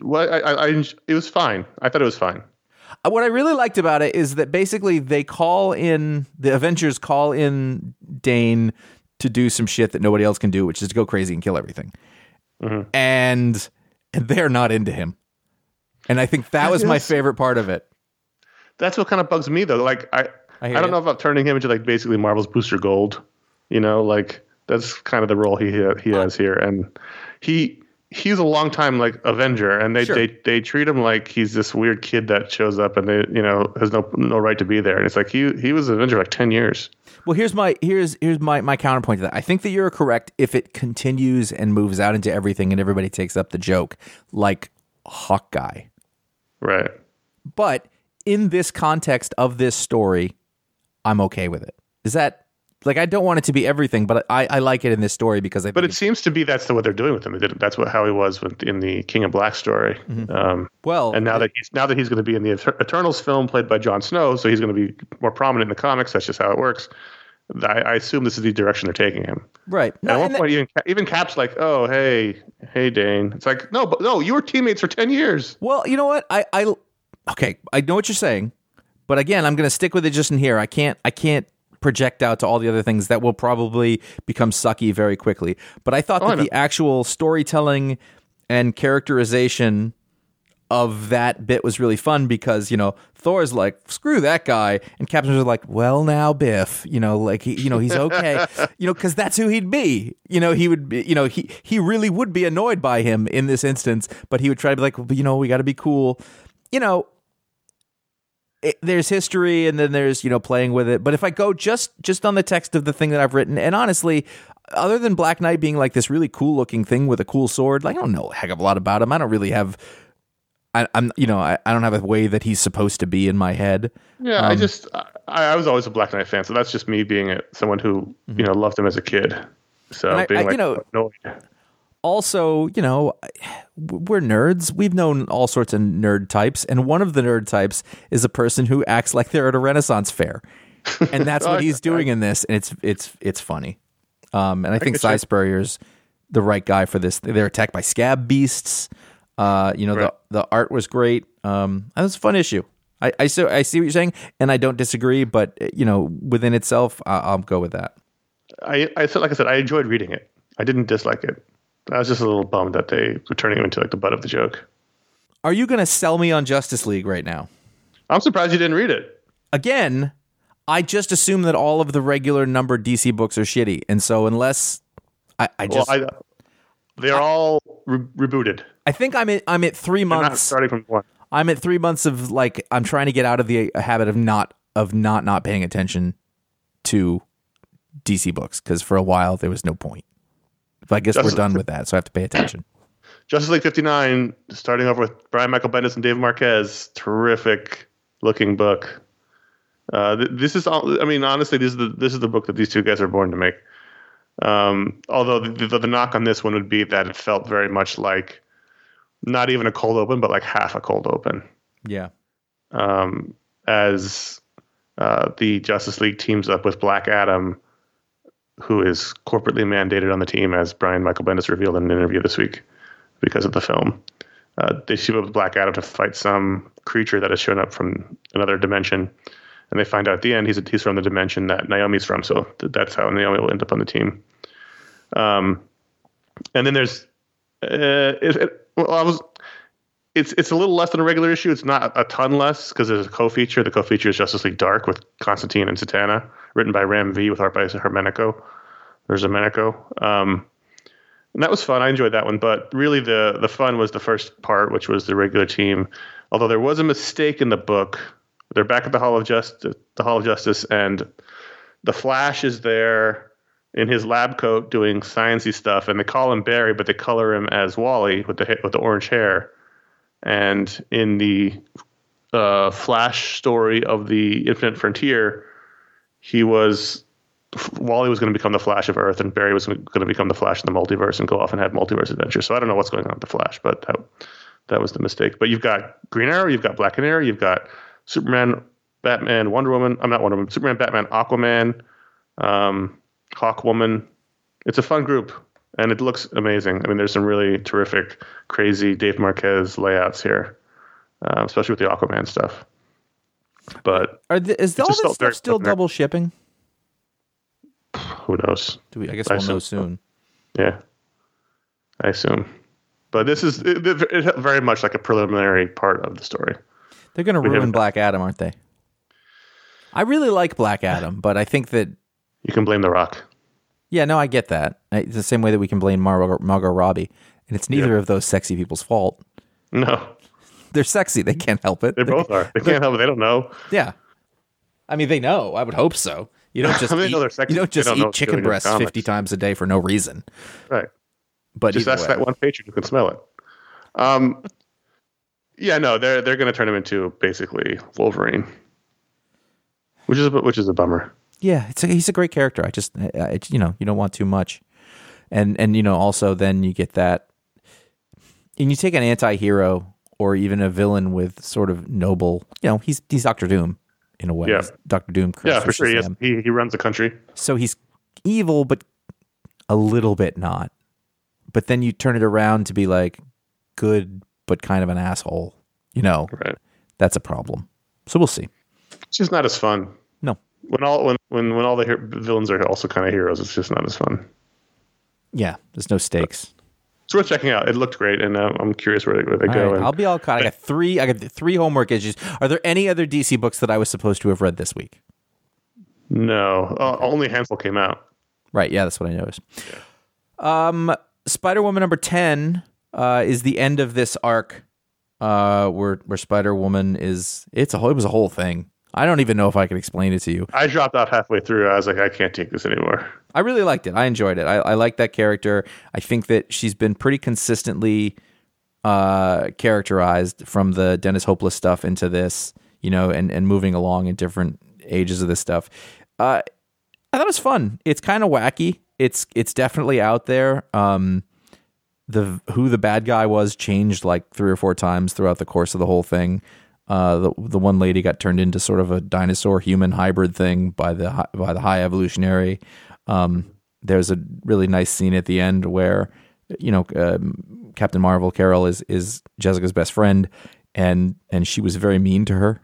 was fine. I thought it was fine. What I really liked about it is that basically the Avengers call in Dane to do some shit that nobody else can do, which is to go crazy and kill everything. Mm-hmm. And they're not into him. And I think that was my favorite part of it. That's what kind of bugs me though. Like I don't know about turning him into like basically Marvel's Booster Gold. You know, like that's kind of the role he has here, and he's a long time like Avenger, and they treat him like he's this weird kid that shows up and they has no right to be there, and it's like he was an Avenger like 10 years. Well, here's my counterpoint to that. I think that you're correct if it continues and moves out into everything and everybody takes up the joke, like Hawkeye. Right. But in this context of this story, I'm okay with it. Is that like, I don't want it to be everything, but I like it in this story because But it seems to be that's what they're doing with him. That's how he was in the King of Black story. Mm-hmm. And now that he's going to be in the Eternals film played by Jon Snow, so he's going to be more prominent in the comics. That's just how it works. I assume this is the direction they're taking him. Right. And at one point, even Cap's like, "Oh, hey, Dane." It's like, no, you were teammates for 10 years. Well, you know what? Okay, I know what you're saying, but again, I'm going to stick with it just in here. I can't project out to all the other things that will probably become sucky very quickly. But I thought that the actual storytelling and characterization of that bit was really fun because, Thor's like, screw that guy. And Captain's like, well, now, Biff, he's okay, because that's who he'd be. He would be, he really would be annoyed by him in this instance, but he would try to be like, well, we got to be cool. There's history and then there's, playing with it. But if I go just on the text of the thing that I've written, and honestly, other than Black Knight being like this really cool looking thing with a cool sword, like I don't know a heck of a lot about him. I don't really have, I don't have a way that he's supposed to be in my head. Yeah, I was always a Black Knight fan. So that's just me being someone who, loved him as a kid. So annoyed. Also, we're nerds. We've known all sorts of nerd types, and one of the nerd types is a person who acts like they're at a Renaissance fair, and that's what he's doing in this, and it's funny. And I think Cy Spurrier's the right guy for this. They're attacked by scab beasts. The art was great. That was a fun issue. I see what you're saying, and I don't disagree. But within itself, I'll go with that. I enjoyed reading it. I didn't dislike it. I was just a little bummed that they were turning him into like the butt of the joke. Are you going to sell me on Justice League right now? I'm surprised you didn't read it. Again, I just assume that all of the regular numbered DC books are shitty, and so unless they're all rebooted. I think I'm at 3 months. Not starting from one. I'm at 3 months of like I'm trying to get out of the habit of not paying attention to DC books because for a while there was no point. But I guess we're done with that, so I have to pay attention. Justice League 59, starting over with Brian Michael Bendis and Dave Marquez. Terrific looking book. This is all. I mean, honestly, this is the book that these two guys are born to make. Although the knock on this one would be that it felt very much like not even a cold open, but like half a cold open. Yeah. As the Justice League teams up with Black Adam, who is corporately mandated on the team, as Brian Michael Bendis revealed in an interview this week because of the film. They team up with Black Adam to fight some creature that has shown up from another dimension. And they find out at the end he's from the dimension that Naomi's from. So that's how Naomi will end up on the team. And then there's it's a little less than a regular issue. It's not a ton less because there's a co-feature. The co-feature is Justice League Dark with Constantine and Zatanna, written by Ram V with art by Hermenico. There's Hermenico. And that was fun. I enjoyed that one. But really the fun was the first part, which was the regular team. Although there was a mistake in the book. They're back at the Hall of Justice, and the Flash is there in his lab coat doing sciencey stuff, and they call him Barry, but they color him as Wally with the orange hair. And in the Flash story of the Infinite Frontier, Wally was going to become the Flash of Earth, and Barry was going to become the Flash in the multiverse and go off and have multiverse adventures. So I don't know what's going on with the Flash, but that was the mistake. But you've got Green Arrow, you've got Black Canary, you've got Superman, Batman, Wonder Woman. I'm not Wonder Woman. Superman, Batman, Aquaman, Hawkwoman. It's a fun group, and it looks amazing. I mean, there's some really terrific, crazy Dave Marquez layouts here, especially with the Aquaman stuff. But is all this stuff still double shipping? Who knows? I guess we'll know soon. Yeah, I assume. But this is very much like a preliminary part of the story. They're going to ruin Black Adam, aren't they? I really like Black Adam, but I think that... You can blame The Rock. Yeah, no, I get that. It's the same way that we can blame Margot Robbie. And it's neither of those sexy people's fault. No. They're sexy. They can't help it. They both are. They can't help it. They don't know. Yeah. I mean, they know. I would hope so. You don't just eat chicken breasts 50 times a day for no reason. Right. But just ask that one patron who can smell it. Yeah, no, they're going to turn him into basically Wolverine, which is a bummer. Yeah, he's a great character. You don't want too much, and also then you get that, and you take an anti-hero or even a villain with sort of noble. He's Doctor Doom in a way. Yeah, Doctor Doom. Yeah, for sure. He runs the country. So he's evil, but a little bit not. But then you turn it around to be like good, but kind of an asshole, Right. That's a problem. So we'll see. It's just not as fun. No. When all the villains are also kind of heroes, it's just not as fun. Yeah, there's no stakes. It's worth checking out. It looked great, and I'm curious where they go. Right, I'll be all caught. I got three homework issues. Are there any other DC books that I was supposed to have read this week? No, only a handful came out. Right. Yeah, that's what I noticed. Yeah. Spider-Woman number 10 is the end of this arc. Where Spider-Woman is, it was a whole thing. I don't even know if I could explain it to you. I dropped off halfway through. I was like, I can't take this anymore. I really liked it. I enjoyed it. I like that character. I think that she's been pretty consistently characterized from the Dennis Hopeless stuff into this, and moving along in different ages of this stuff. I thought it was fun. It's kind of wacky. It's definitely out there. Who the bad guy was changed like 3 or 4 times throughout the course of the whole thing. The one lady got turned into sort of a dinosaur human hybrid thing by the High Evolutionary. There's a really nice scene at the end where Captain Marvel Carol is Jessica's best friend, and she was very mean to her.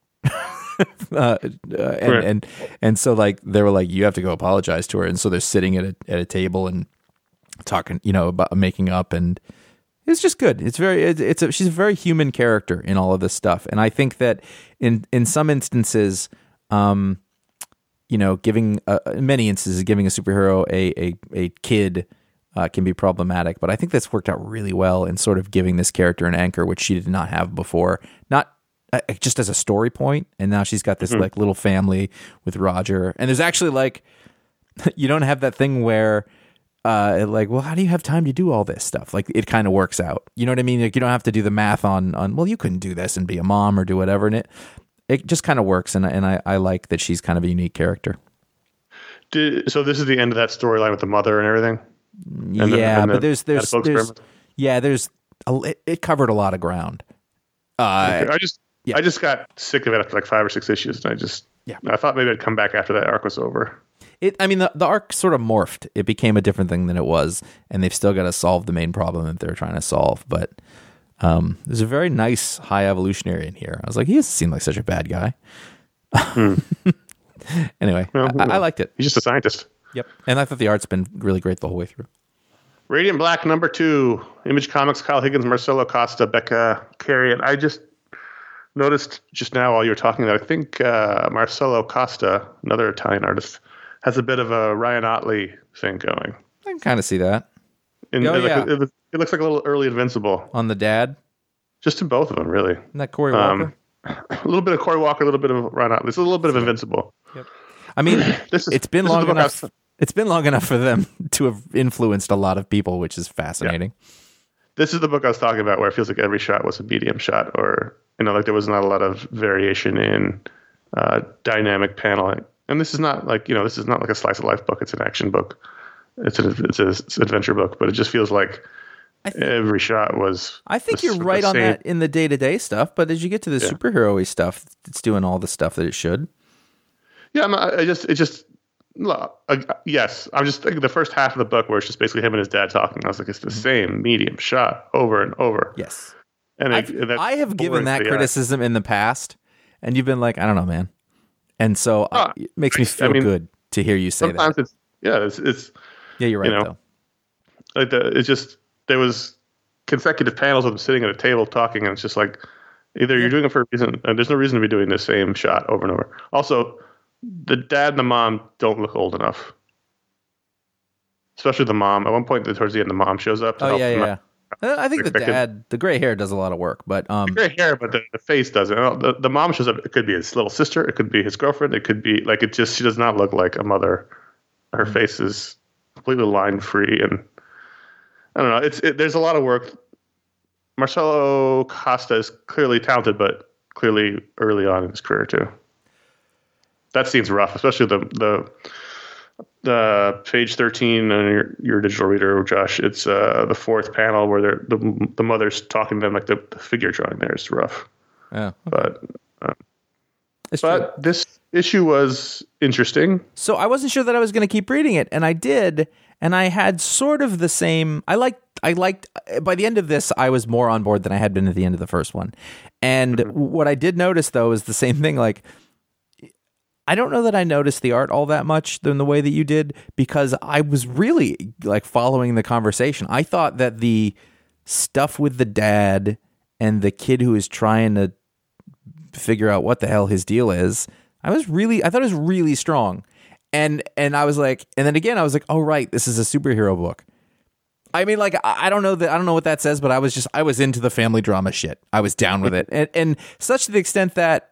And so like they were like, you have to go apologize to her, and so they're sitting at a table and talking, about making up, and it's just good. She's a very human character in all of this stuff, and I think that in some instances, in many instances, giving a superhero a kid can be problematic, but I think that's worked out really well in sort of giving this character an anchor, which she did not have before, not just as a story point, and now she's got this like little family with Roger, and there's actually like you don't have that thing where. Well, how do you have time to do all this stuff? Like, it kind of works out. You know what I mean? Like, you don't have to do the math on, well, you couldn't do this and be a mom or do whatever. And it just kind of works. And I like that she's kind of a unique character. So this is the end of that storyline with the mother and everything? But there's it covered a lot of ground. I just got sick of it after like 5 or 6 issues. And Yeah. I thought maybe it'd come back after that arc was over. The arc sort of morphed. It became a different thing than it was, and they've still got to solve the main problem that they're trying to solve. But there's a very nice high evolutionary in here. I was like, he doesn't seem like such a bad guy. Anyway, Well, I liked it. He's just a scientist. Yep. And I thought the art's been really great the whole way through. Radiant Black #2, Image Comics, Kyle Higgins, Marcelo Costa, Becca Carey. And I just noticed just now while you were talking that I think Marcelo Costa, another Italian artist, has a bit of a Ryan Otley thing going. I can kind of see that. And it looks like a little early Invincible. On the dad? Just in both of them, really. Isn't that Corey Walker? A little bit of Corey Walker, a little bit of Ryan Otley. It's a little bit of Invincible. Yep. I mean, it's been long enough. It's been long enough for them to have influenced a lot of people, which is fascinating. Yeah. This is the book I was talking about, where it feels like every shot was a medium shot, or like there was not a lot of variation in dynamic paneling. And this is not like this is not like a slice of life book. It's an action book. It's an adventure book, but it just feels like every shot was. I think you're right on that in the day-to-day stuff, but as you get to the superhero-y stuff, it's doing all the stuff that it should. Yeah, yes. I'm just thinking the first half of the book where it's just basically him and his dad talking. I was like, it's the same medium shot over and over. Yes. And I have given that criticism in the past, and you've been like, I don't know, man. And so it makes me feel good to hear you say sometimes that. It's yeah, you're right though. Like it's just there was consecutive panels of them sitting at a table talking, and it's just like either you're doing it for a reason, and there's no reason to be doing the same shot over and over. Also, the dad and the mom don't look old enough, especially the mom. At one point, towards the end, the mom shows up. To help them out. I think the gray hair does a lot of work, but the gray hair, but the face doesn't. The mom shows up. It could be his little sister. It could be his girlfriend. It could be like she does not look like a mother. Her face is completely line free, and I don't know. There's a lot of work. Marcelo Costa is clearly talented, but clearly early on in his career too. That scene's rough, especially the page 13 on your digital reader, Josh. It's the fourth panel where the mother's talking to them, like the figure drawing there is rough. Yeah, okay. But this issue was interesting. So I wasn't sure that I was going to keep reading it, and I did, and I had sort of the same. I liked. By the end of this, I was more on board than I had been at the end of the first one. And what I did notice, though, is the same thing. Like, I don't know that I noticed the art all that much than the way that you did, because I was really like following the conversation. I thought that the stuff with the dad and the kid who is trying to figure out what the hell his deal is, I thought it was really strong. And I was like, and then again, I was like, oh, right, this is a superhero book. I mean, like, I don't know what that says, but I was into the family drama shit. I was down with it. And such to the extent that,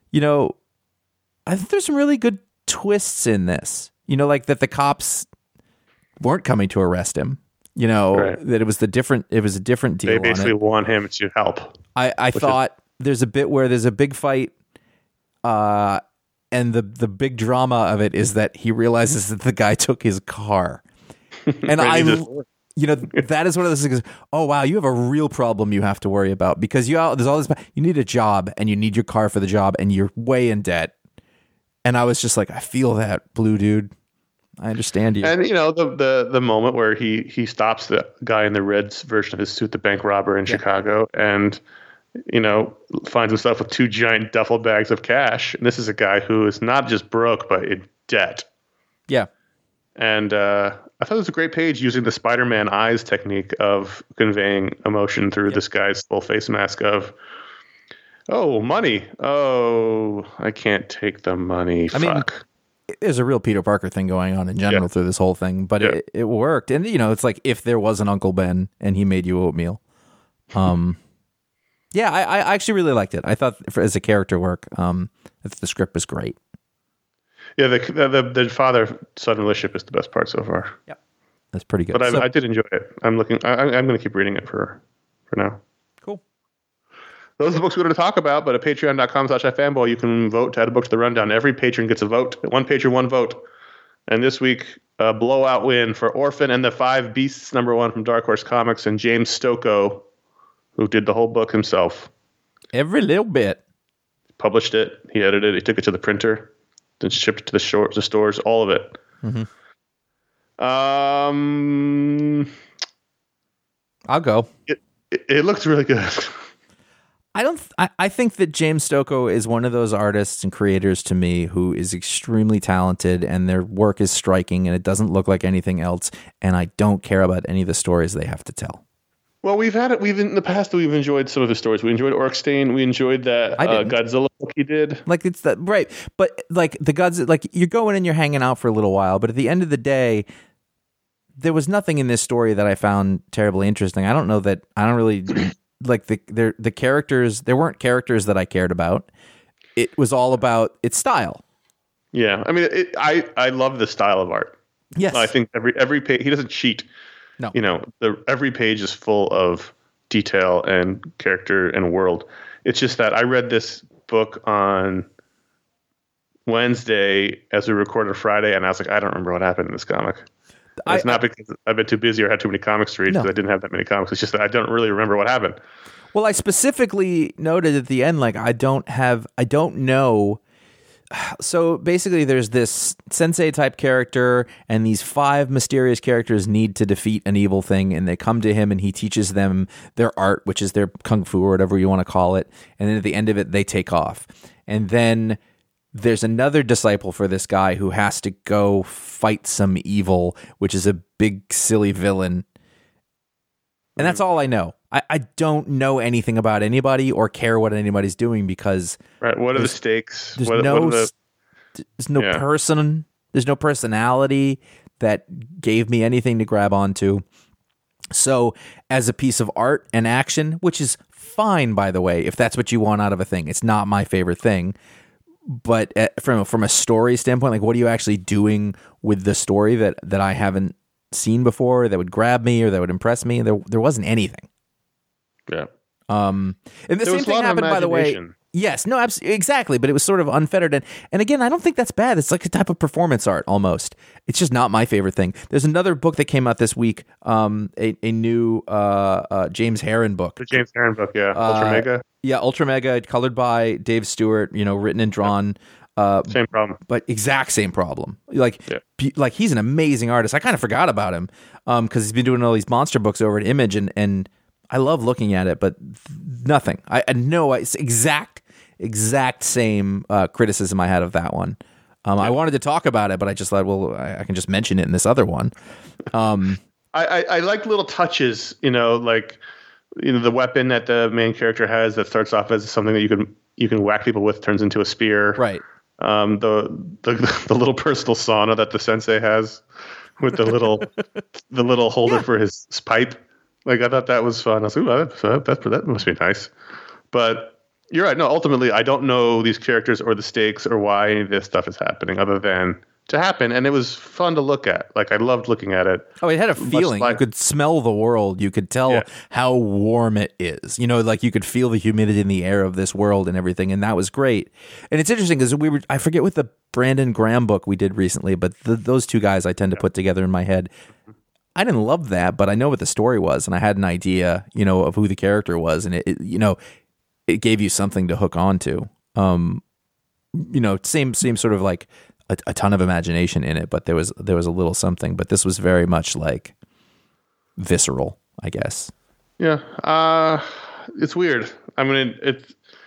I think there's some really good twists in this. Like that the cops weren't coming to arrest him. Right. That it was a different deal. They basically want him to help. I thought there's a bit where there's a big fight, and the big drama of it is that he realizes that the guy took his car. And that is one of those things. Oh wow, you have a real problem you have to worry about, because there's all this. You need a job, and you need your car for the job, and you're way in debt. And I was just like, I feel that, Blue Dude. I understand you. And the moment where he stops the guy in the red version of his suit, the bank robber in Chicago, and finds himself with two giant duffel bags of cash. And this is a guy who is not just broke, but in debt. Yeah. And I thought it was a great page using the Spider-Man eyes technique of conveying emotion through this guy's full face mask of, oh, money. Oh, I can't take the money. Fuck. I mean, there's a real Peter Parker thing going on in general through this whole thing, but it worked. And, it's like if there was an Uncle Ben and he made you oatmeal. I actually really liked it. I thought as a character work, the script was great. Yeah, the father-son relationship is the best part so far. Yep. That's pretty good. But I did enjoy it. I'm going to keep reading it for now. Cool. Those are the books we're going to talk about, but at patreon.com/ifanboy, you can vote to add a book to the rundown. Every patron gets a vote. One patron, one vote. And this week, a blowout win for Orphan and the Five Beasts, #1 from Dark Horse Comics, and James Stokoe, who did the whole book himself. Every little bit. Published it. He edited it. He took it to the printer. then shipped to the stores, all of it. Mm-hmm. I'll go. It looks really good. I think that James Stokoe is one of those artists and creators to me who is extremely talented, and their work is striking, and it doesn't look like anything else, and I don't care about any of the stories they have to tell. Well, we've in the past we've enjoyed some of his stories. We enjoyed Orkstein. We enjoyed that Godzilla book he did. Like it's that right, but like the Godzilla, like you're going and you're hanging out for a little while, but at the end of the day, there was nothing in this story that I found terribly interesting. I don't really like the characters. There weren't characters that I cared about. It was all about its style. Yeah, I mean, I love the style of art. Yes, I think every page he doesn't cheat. No, every page is full of detail and character and world. It's just that I read this book on Wednesday as we recorded Friday, and I was like, I don't remember what happened in this comic. It's not because I've been too busy or had too many comics to read, because I didn't have that many comics. It's just that I don't really remember what happened. Well, I specifically noted at the end, like, I don't know. So basically there's this sensei type character, and these 5 mysterious characters need to defeat an evil thing, and they come to him and he teaches them their art, which is their kung fu or whatever you want to call it. And then at the end of it, they take off. And then there's another disciple for this guy who has to go fight some evil, which is a big silly villain. And that's all I know. I don't know anything about anybody or care what anybody's doing, because right. What are the stakes? There's no person. There's no personality that gave me anything to grab onto. So as a piece of art and action, which is fine, by the way, if that's what you want out of a thing, it's not my favorite thing. But from a story standpoint, like, what are you actually doing with the story that I haven't seen before, that would grab me or that would impress me? There wasn't anything. Yeah. And the same thing happened, by the way. Yes, no, exactly. But it was sort of unfettered. And again, I don't think that's bad. It's like a type of performance art almost. It's just not my favorite thing. There's another book that came out this week, a new James Harren book. The James Harren book, yeah. Ultra Mega. Yeah, Ultra Mega, colored by Dave Stewart, written and drawn. Same problem. But exact same problem. Like he's an amazing artist. I kind of forgot about him because he's been doing all these monster books over at Image, and I love looking at it, but nothing. I know it's exact same criticism I had of that one. I wanted to talk about it, but I just thought, well, I can just mention it in this other one. I like little touches, like the weapon that the main character has that starts off as something that you can whack people with, turns into a spear. Right. The little personal sauna that the sensei has with the little holder for his pipe. Like, I thought that was fun. I was like, ooh, that must be nice. But you're right. No, ultimately, I don't know these characters or the stakes or why any of this stuff is happening, other than to happen. And it was fun to look at. Like, I loved looking at it. Oh, it had a feeling. You could smell the world. You could tell how warm it is. Like you could feel the humidity in the air of this world and everything. And that was great. And it's interesting because I forget what the Brandon Graham book we did recently, but those two guys I tend to put together in my head. I didn't love that, but I know what the story was, and I had an idea, of who the character was, and it gave you something to hook onto. Same sort of like a ton of imagination in it, but there was a little something. But this was very much like visceral, I guess. Yeah, it's weird. I mean, it's.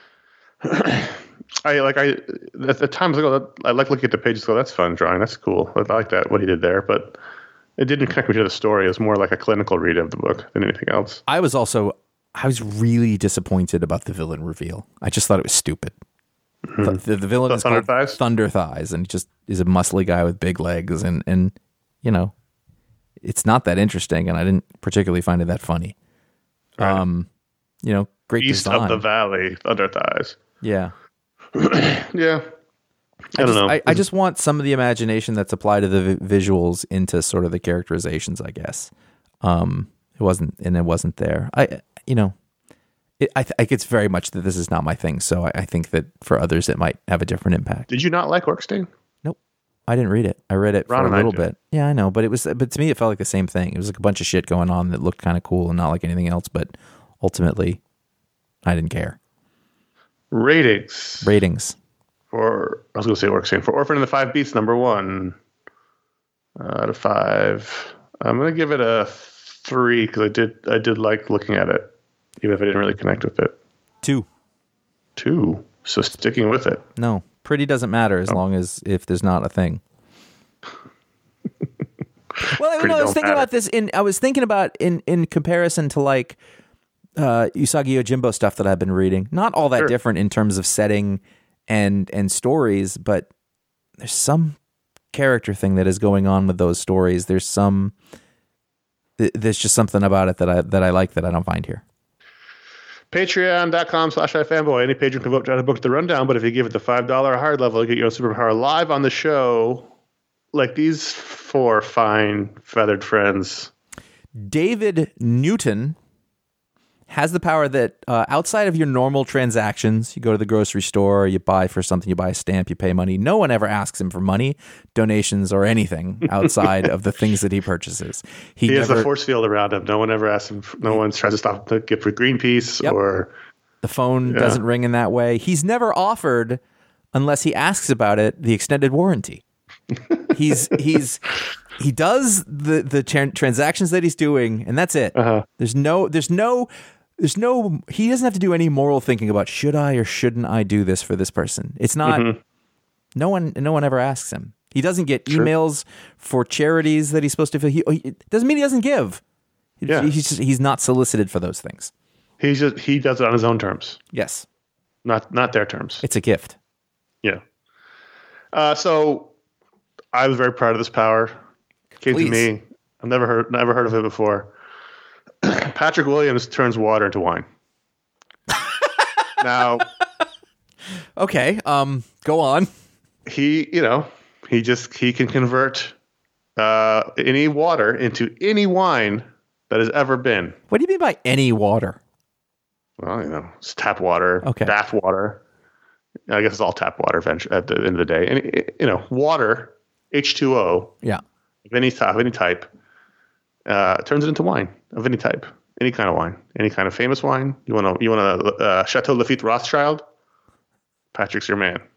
At times I like looking at the pages. Go, that's fun drawing. That's cool. I like that what he did there, but it didn't connect me to the story. It was more like a clinical read of the book than anything else. I was really disappointed about the villain reveal. I just thought it was stupid. Mm-hmm. The villain is Thunder Thighs? Thunder Thighs, and he just is a muscly guy with big legs, and it's not that interesting, and I didn't particularly find it that funny. Right. Great East design. of the Valley, Thunder Thighs. Yeah. Yeah. I don't know. I just want some of the imagination that's applied to the visuals into sort of the characterizations, I guess. It wasn't there. I think it's very much that this is not my thing. So I think that for others it might have a different impact. Did you not like Orkstein? Nope. I didn't read it. I read it for a little bit. Yeah, I know, but to me it felt like the same thing. It was like a bunch of shit going on that looked kind of cool and not like anything else, but ultimately I didn't care. Ratings For I was going to say Orc Saint. For Orphan and the Five Beasts, number 1 out of 5. I'm going to give it a 3 because I did like looking at it, even if I didn't really connect with it. 2. 2. So sticking with it. No, pretty doesn't matter as long as if there's not a thing. Well, I was thinking about this I was thinking about in comparison to like Usagi Yojimbo stuff that I've been reading. Not all that different in terms of setting and stories, but there's some character thing that is going on with those stories. There's just something about it that I like that I don't find here. Patreon.com/ifanboy. Any patron can vote to book the rundown, but if you give it the $5 hard level, you get your own superpower live on the show, like these 4 fine feathered friends. David Newton has the power that outside of your normal transactions, you go to the grocery store, you buy for something, you buy a stamp, you pay money. No one ever asks him for money, donations, or anything outside of the things that he purchases. He has a force field around him. No one ever asks him. No one tries to stop the gift for Greenpeace or the phone doesn't ring in that way. He's never offered, unless he asks about it, the extended warranty. He does the transactions that he's doing, and that's it. There's no. He doesn't have to do any moral thinking about should I or shouldn't I do this for this person. It's not. No one ever asks him. He doesn't get emails for charities that he's supposed to. He doesn't mean he doesn't give. Yeah. He's not solicited for those things. He does it on his own terms. Yes, not their terms. It's a gift. Yeah. So I was very proud of this power. Came to me. I've never heard of it before. Patrick Williams turns water into wine. Now, okay, go on. He can convert any water into any wine that has ever been. What do you mean by any water? Well, it's tap water, okay. Bath water. I guess it's all tap water at the end of the day. And water, H2O, of any type, turns it into wine of any type, any kind of wine, any kind of famous wine. You want a Chateau Lafite Rothschild? Patrick's your man.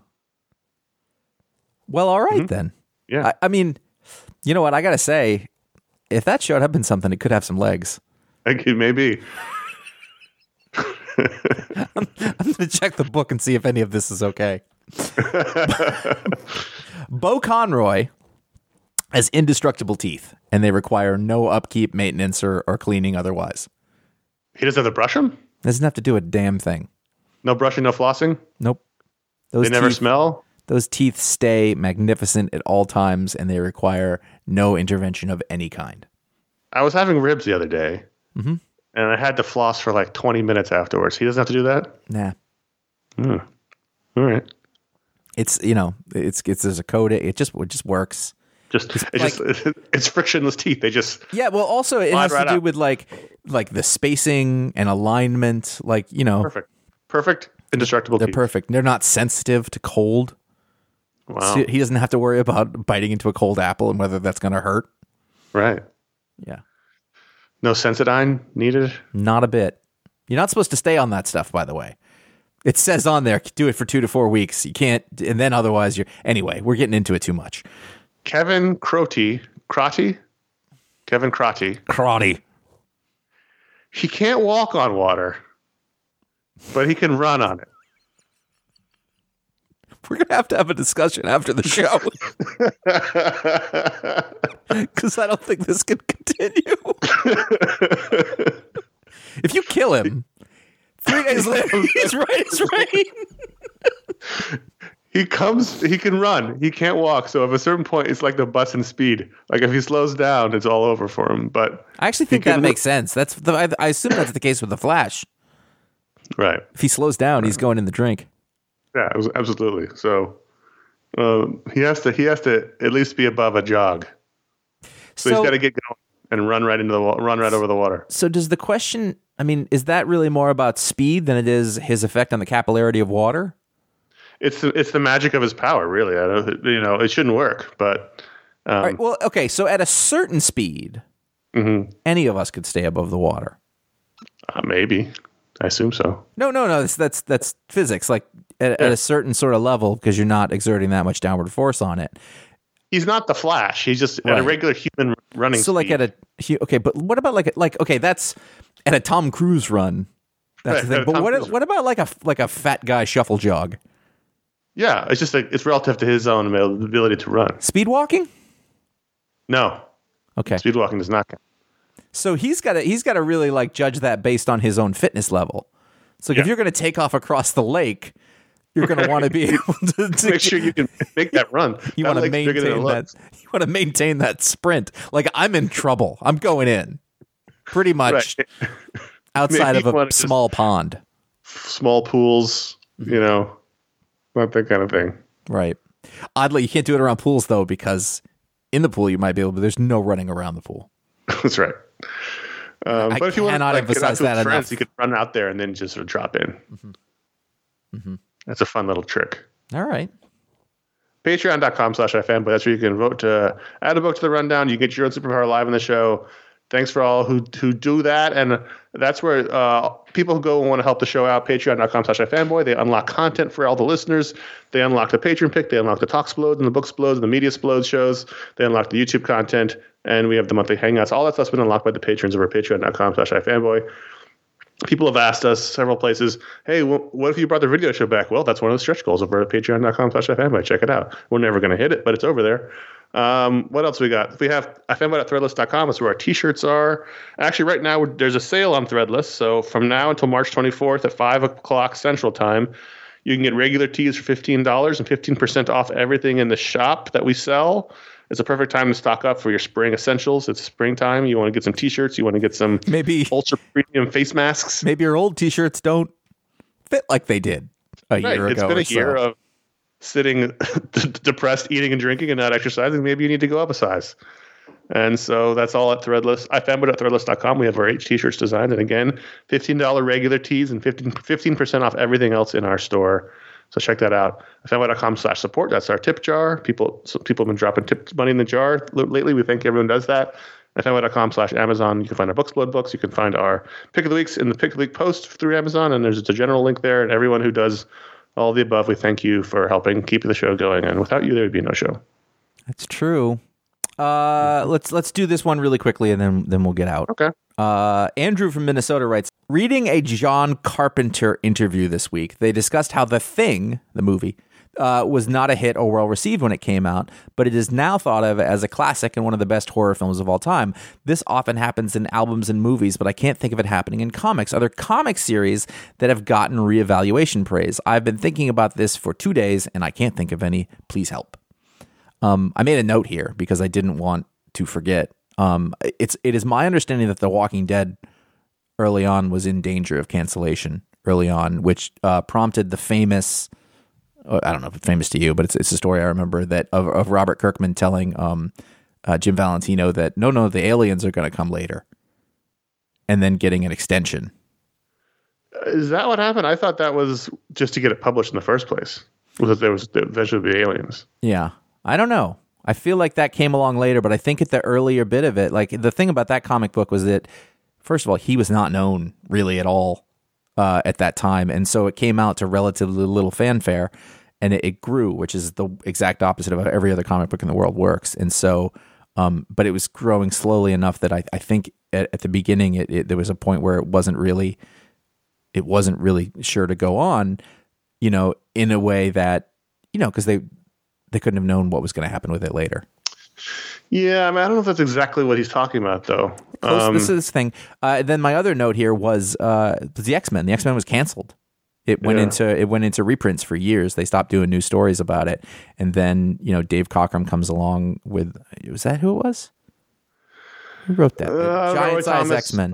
Well, all right then. Yeah. I mean, you know what? I gotta say, if that showed up in something, it could have some legs. It may be. I'm gonna check the book and see if any of this is okay. Bo Conroy has indestructible teeth, and they require no upkeep, maintenance, or cleaning otherwise. He doesn't have to brush them? Doesn't have to do a damn thing. No brushing, no flossing? Nope. They never smell? Those teeth stay magnificent at all times, and they require no intervention of any kind. I was having ribs the other day, and I had to floss for like 20 minutes afterwards. He doesn't have to do that? Nah. All right. It's there's a code. It just works. It's frictionless teeth. They just well, also it has to do with like the spacing and alignment. Perfect, indestructible. They're teeth. perfect. They're not sensitive to cold. Wow. So he doesn't have to worry about biting into a cold apple and whether that's going to hurt. Right. Yeah. No Sensodyne needed? Not a bit. You're not supposed to stay on that stuff, by the way. It says on there, do it for 2 to 4 weeks. You can't, and then otherwise anyway, we're getting into it too much. Kevin Crotty. He can't walk on water, but he can run on it. We're going to have a discussion after the show. Because I don't think this can continue. If you kill him, 3 days later, he's right as rain. He can run. He can't walk. So at a certain point, it's like the bus in Speed. Like if he slows down, it's all over for him. But I actually think that makes sense. I assume that's the case with the Flash. Right. If he slows down, he's going in the drink. Yeah, absolutely. So he has to at least be above a jog. So he's got to get going and run right over the water. So does the question? I mean, is that really more about speed than it is his effect on the capillarity of water? It's the magic of his power, really. It shouldn't work, but. All right, well, okay. So at a certain speed, any of us could stay above the water. Maybe. I assume so. No. That's physics. Like at a certain sort of level because you're not exerting that much downward force on it. He's not the Flash. He's just at a regular human running so speed. Like okay, but what about okay, that's at a Tom Cruise run. That's the thing. But what about like a fat guy shuffle jog? Yeah, it's just it's relative to his own ability to run. Speed walking? No. Okay. Speed walking does not count. So he's got to really like judge that based on his own fitness level. So if you're going to take off across the lake, you're going to want to be able to make sure you can make that run. You want to maintain that. You want to maintain that sprint. Like I'm in trouble. I'm going in, pretty much outside of a small pond, small pools. Not that kind of thing. Right. Oddly, you can't do it around pools though, because in the pool you might be able, but there's no running around the pool. That's right. But if you want to emphasize that enough. Friends, you could run out there and then just sort of drop in. Mm-hmm. Mm-hmm. That's a fun little trick. All right. Patreon.com/ifanboy. That's where you can vote to add a book to the rundown. You get your own superpower live on the show. Thanks for all who do that. And that's where people who go and want to help the show out, patreon.com/ifanboy. They unlock content for all the listeners. They unlock the Patreon pick. They unlock the Talk Explodes and the Book Explodes and the Media Explodes shows. They unlock the YouTube content. And we have the monthly hangouts. All that stuff's been unlocked by the patrons over at patreon.com/ifanboy. People have asked us several places, hey, what if you brought the video show back? Well, that's one of the stretch goals over at patreon.com/ifanboy. Check it out. We're never going to hit it, but it's over there. What else we got? We have ifanboy.threadless.com. That's where our T-shirts are. Actually, right now, there's a sale on Threadless. So from now until March 24th at 5 o'clock Central Time, you can get regular tees for $15 and 15% off everything in the shop that we sell. It's a perfect time to stock up for your spring essentials. It's springtime. You want to get some T-shirts. You want to get some maybe ultra premium face masks. Maybe your old T-shirts don't fit like they did a year ago. It's been a year of sitting depressed, eating and drinking and not exercising. Maybe you need to go up a size. And so that's all at Threadless. ifanboy.threadless.com. We have our H T-shirts designed. And again, $15 regular tees and 15% off everything else in our store. So check that out. ifanboy.com/support. That's our tip jar. People have been dropping tip money in the jar lately. We think everyone does that. ifanboy.com/Amazon. You can find our Booksplode books. You can find our Pick of the Weeks in the Pick of the Week post through Amazon. And there's a general link there. And everyone who does all of the above, we thank you for helping keep the show going. And without you, there would be no show. That's true. Let's do this one really quickly, and then we'll get out. Okay. Andrew from Minnesota writes, reading a John Carpenter interview this week, they discussed how The Thing, the movie, was not a hit or well received when it came out, but it is now thought of as a classic and one of the best horror films of all time. This often happens in albums and movies, but I can't think of it happening in comics. Are there comic series that have gotten reevaluation praise? I've been thinking about this for 2 days, and I can't think of any. Please help. I made a note here because I didn't want to forget. It is my understanding that The Walking Dead early on was in danger of cancellation early on, which prompted the famous, I don't know if it's famous to you, but it's a story I remember that of Robert Kirkman telling Jim Valentino that no, the aliens are going to come later, and then getting an extension. Is that what happened? I thought that was just to get it published in the first place. Was that there was eventually be aliens? Yeah. I don't know. I feel like that came along later, but I think at the earlier bit of it, like the thing about that comic book was that, first of all, he was not known really at all at that time. And so it came out to relatively little fanfare and it grew, which is the exact opposite of how every other comic book in the world works. And so, but it was growing slowly enough that I think at the beginning, there was a point where it wasn't really sure to go on, in a way that, because they couldn't have known what was going to happen with it later. Yeah, I don't know if that's exactly what he's talking about, though. This is the thing. Then my other note here was the X-Men. The X-Men was canceled. It went into reprints for years. They stopped doing new stories about it, and then Dave Cockrum comes along with. Was that who it was? Who wrote that? Giant Size X-Men.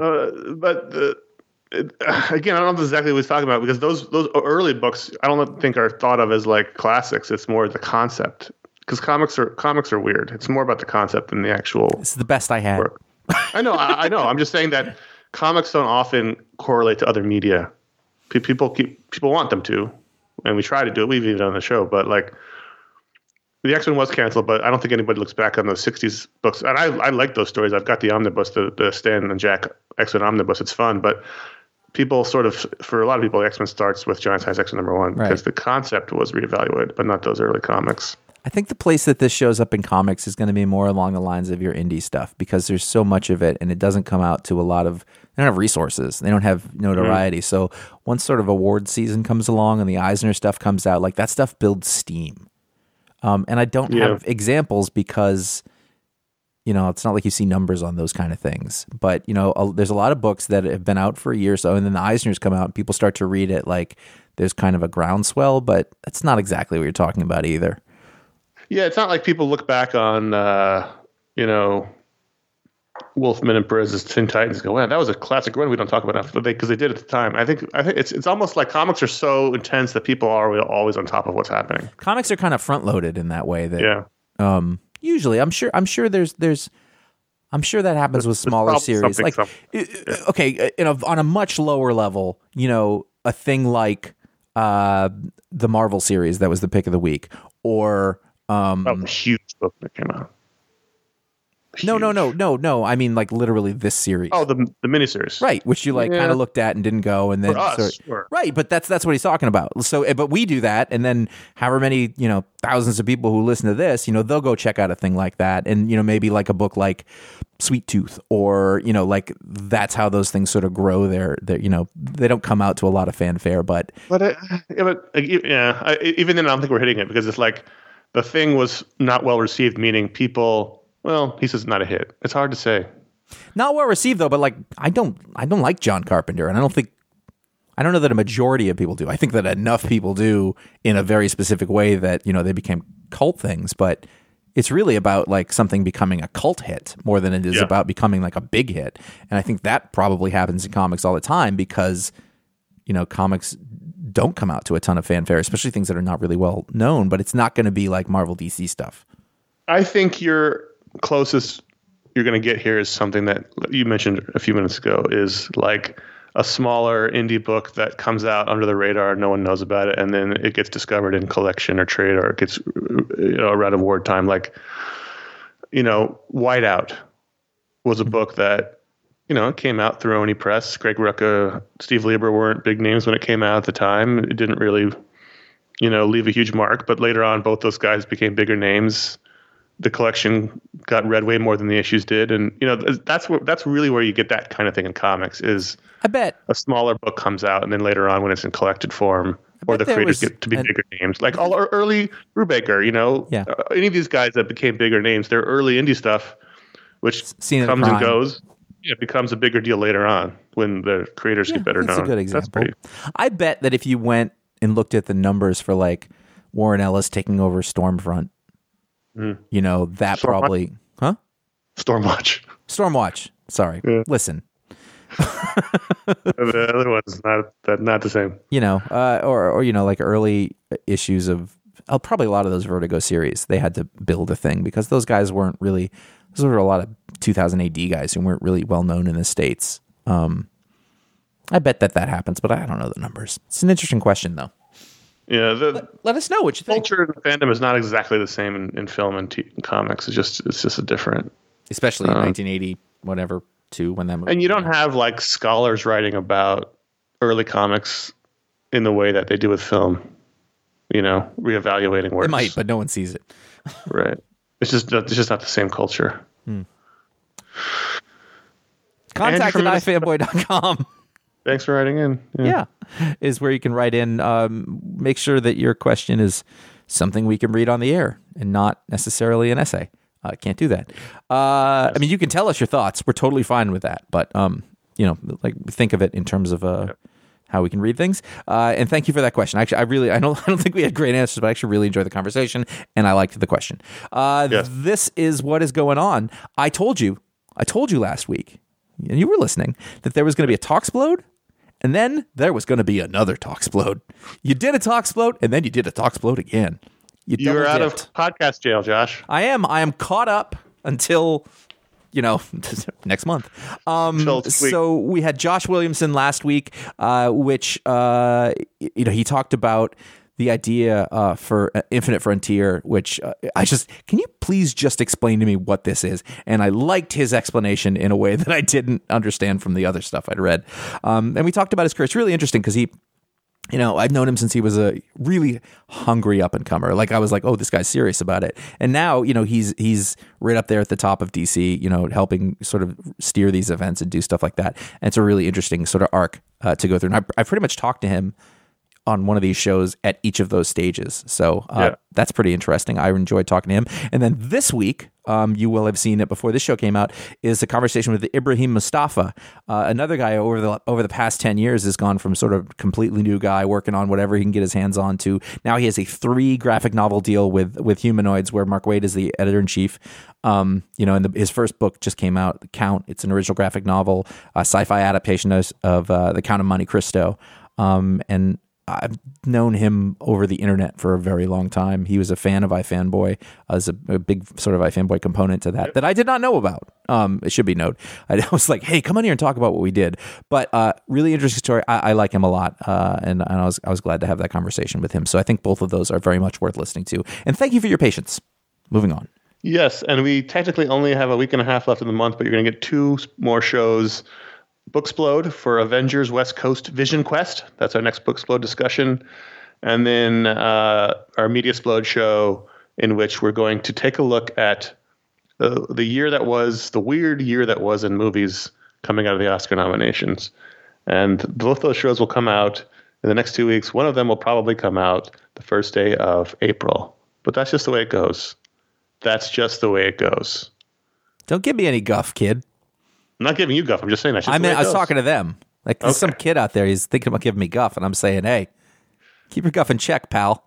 Again, I don't know exactly what he's talking about because those early books I don't think are thought of as like classics. It's more the concept because comics are weird. It's more about the concept than the actual. It's the best I had. Work. I know. I'm just saying that comics don't often correlate to other media. People want them to, and we try to do it. We've even done the show, but like the X-Men was canceled, but I don't think anybody looks back on those 60s books. And I like those stories. I've got the omnibus, the Stan and Jack X-Men omnibus. It's fun, but people sort of, for a lot of people, X-Men starts with Giant Size X-Men #1 because the concept was reevaluated, but not those early comics. I think the place that this shows up in comics is going to be more along the lines of your indie stuff because there's so much of it and it doesn't come out to a lot of, they don't have resources. They don't have notoriety. So once sort of award season comes along and the Eisner stuff comes out, like that stuff builds steam. And I don't have examples because, you know, it's not like you see numbers on those kind of things. But, you know, there's a lot of books that have been out for a year or so, and then the Eisners come out and people start to read it like there's kind of a groundswell, but that's not exactly what you're talking about either. Yeah, it's not like people look back on, you know, Wolfman and Perez's Teen Titans and go, "Man, that was a classic run." We don't talk about it because they did at the time. I think it's almost like comics are so intense that people are always on top of what's happening. Comics are kind of front loaded in that way. That usually, I'm sure that happens with smaller series. Like, okay, on a much lower level, you know, a thing like the Marvel series that was the pick of the week, or that was a huge book that came out. No. I mean, like literally this series. Oh, the miniseries, right? Which you like kind of looked at and didn't go, and then for us, sure. Right. But that's what he's talking about. So, but we do that, and then however many thousands of people who listen to this, they'll go check out a thing like that, and maybe like a book like Sweet Tooth, or like that's how those things sort of grow. They don't come out to a lot of fanfare, but even then, I don't think we're hitting it because it's like the thing was not well received, meaning people. Well, he says not a hit. It's hard to say. Not well received though, but like I don't like John Carpenter, and I don't know that a majority of people do. I think that enough people do in a very specific way that they became cult things, but it's really about like something becoming a cult hit more than it is about becoming like a big hit. And I think that probably happens in comics all the time because comics don't come out to a ton of fanfare, especially things that are not really well known, but it's not going to be like Marvel DC stuff. I think closest you're going to get here is something that you mentioned a few minutes ago, is like a smaller indie book that comes out under the radar, no one knows about it, and then it gets discovered in collection or trade, or it gets around award time. Like Whiteout was a book that came out through Oni Press. Greg Rucka, Steve Lieber weren't big names when it came out at the time. It didn't really leave a huge mark, but later on both those guys became bigger names. The collection got read way more than the issues did, and that's really where you get that kind of thing in comics. Is I bet a smaller book comes out, and then later on when it's in collected form, or the creators get to be bigger names, like all early Brubaker. Any of these guys that became bigger names, their early indie stuff, which comes and goes, it becomes a bigger deal later on when the creators get better known. That's a good example. I bet that if you went and looked at the numbers for like Warren Ellis taking over Stormfront. That probably, huh? Stormwatch. Sorry. Yeah. Listen. The other one's not the same. Or like early issues of probably a lot of those Vertigo series. They had to build a thing because those guys weren't really. Those were a lot of 2000 AD guys who weren't really well known in the States. I bet that happens, but I don't know the numbers. It's an interesting question though. Yeah, let us know what you think. Culture and fandom is not exactly the same in film and comics. It's just a different, especially in 1980, whatever, too, when that movie. And you don't have like scholars writing about early comics in the way that they do with film. Reevaluating works. It might, but no one sees it. Right. It's just not the same culture. Contact at ifanboy.com. Thanks for writing in. Yeah, is where you can write in. Make sure that your question is something we can read on the air and not necessarily an essay. Can't do that. I mean, you can tell us your thoughts. We're totally fine with that. But, like think of it in terms of how we can read things. And thank you for that question. Actually, I don't think we had great answers, but I actually really enjoyed the conversation and I liked the question. Yes. This is what is going on. I told you last week, and you were listening, that there was going to be a Talksplode. And then there was going to be another Talksplode. You did a Talksplode, and then you did a Talksplode again. You're out of podcast jail, Josh. I am caught up until, next month. So we had Josh Williamson last week, which, he talked about the idea for Infinite Frontier, which can you please just explain to me what this is? And I liked his explanation in a way that I didn't understand from the other stuff I'd read. And we talked about his career. It's really interesting because he, I've known him since he was a really hungry up and comer. Like I was like, oh, this guy's serious about it. And now, he's right up there at the top of DC, helping sort of steer these events and do stuff like that. And it's a really interesting sort of arc to go through. And I pretty much talked to him on one of these shows at each of those stages. So that's pretty interesting. I enjoyed talking to him. And then this week, you will have seen it before this show came out, is a conversation with Ibrahim Mustafa, another guy over the past 10 years has gone from sort of completely new guy working on whatever he can get his hands on to now he has a 3 graphic novel deal with Humanoids, where Mark Waid is the editor-in-chief. And his first book just came out, The Count. It's an original graphic novel, a sci-fi adaptation of The Count of Monte Cristo. And I've known him over the internet for a very long time. He was a fan of iFanboy, as a big sort of iFanboy component to that I did not know about. It should be noted. I was like, hey, come on here and talk about what we did. But really interesting story. I like him a lot, and I was glad to have that conversation with him. So I think both of those are very much worth listening to. And thank you for your patience. Moving on. Yes, and we technically only have a week and a half left in the month, but you're going to get 2 more shows. Booksplode for Avengers West Coast Vision Quest. That's our next Booksplode discussion. And then our Mediasplode show, in which we're going to take a look at the year that was, the weird year that was in movies coming out of the Oscar nominations. And both those shows will come out in the next 2 weeks. One of them will probably come out the first day of April. But that's just the way it goes. That's just the way it goes. Don't give me any guff, kid. I'm not giving you guff. I'm just saying that. I was talking to them. Like, there's some kid out there. He's thinking about giving me guff, and I'm saying, hey, keep your guff in check, pal.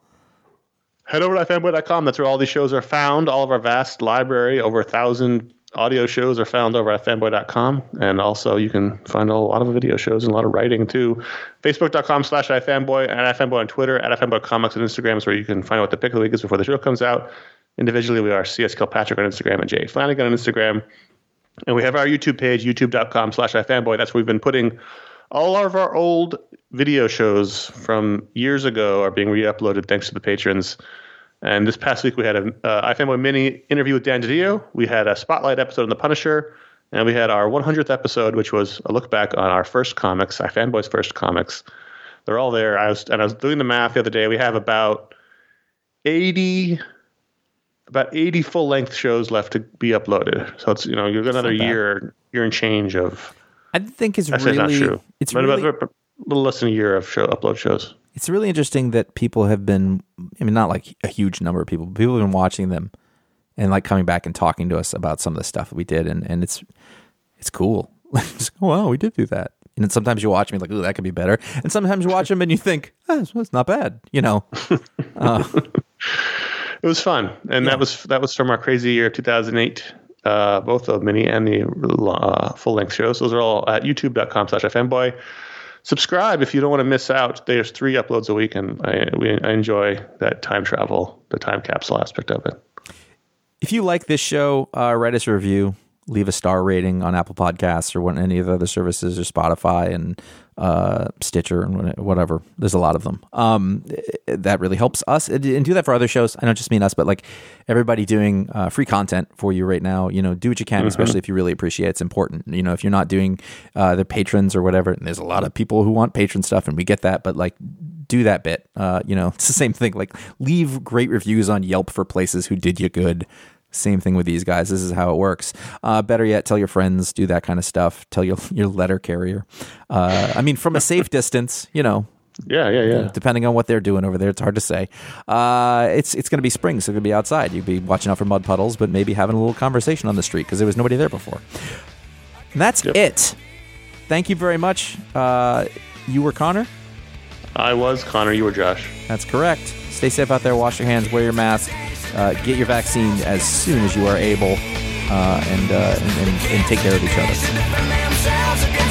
Head over to ifanboy.com. That's where all these shows are found. All of our vast library, over 1,000 audio shows, are found over at ifanboy.com. And also, you can find a lot of video shows and a lot of writing, too. Facebook.com/ifanboy, and ifanboy on Twitter, at ifanboy comics on Instagram is where you can find out what the pick of the week is before the show comes out. Individually, we are CS Kilpatrick on Instagram and Jay Flanagan on Instagram. And we have our YouTube page, youtube.com/ifanboy. That's where we've been putting all of our old video shows from years ago are being re-uploaded thanks to the patrons. And this past week we had a iFanboy mini interview with Dan DiDio. We had a spotlight episode on The Punisher. And we had our 100th episode, which was a look back on our first comics, iFanboy's first comics. They're all there. I was doing the math the other day. We have about 80 full-length shows left to be uploaded. So it's, you've got another year and change of... I think it's really... That's not true. It's but really, about a little less than a year of upload shows. It's really interesting that people have been... not like a huge number of people, but people have been watching them and like coming back and talking to us about some of the stuff that we did, and it's cool. Just, oh, wow, we did do that. And then sometimes you watch me like, ooh, that could be better. And sometimes you watch them and you think, it's not bad, It was fun, and that was from our crazy year of 2008, both the mini and the full-length shows. Those are all at youtube.com/ifanboy. Subscribe if you don't want to miss out. There's 3 uploads a week, and I enjoy that time travel, the time capsule aspect of it. If you like this show, write us a review, leave a star rating on Apple Podcasts or any of the other services, or Spotify and Stitcher and whatever. There's a lot of them. That really helps us, and do that for other shows. I don't just mean us, but like everybody doing free content for you right now. Do what you can, especially if you really appreciate it. It's important. If you're not doing the patrons or whatever, and there's a lot of people who want patron stuff, and we get that, but like, do that bit. It's the same thing. Like, leave great reviews on Yelp for places who did you good. Same thing with these guys. This is how it works. Better yet, tell your friends, do that kind of stuff. Tell your letter carrier. From a safe distance, Yeah. Depending on what they're doing over there, it's hard to say. It's going to be spring, so it's going to be outside. You'd be watching out for mud puddles, but maybe having a little conversation on the street because there was nobody there before. And that's it. Thank you very much. You were Connor? I was Connor. You were Josh. That's correct. Stay safe out there. Wash your hands. Wear your mask. Get your vaccine as soon as you are able, and take care of each other.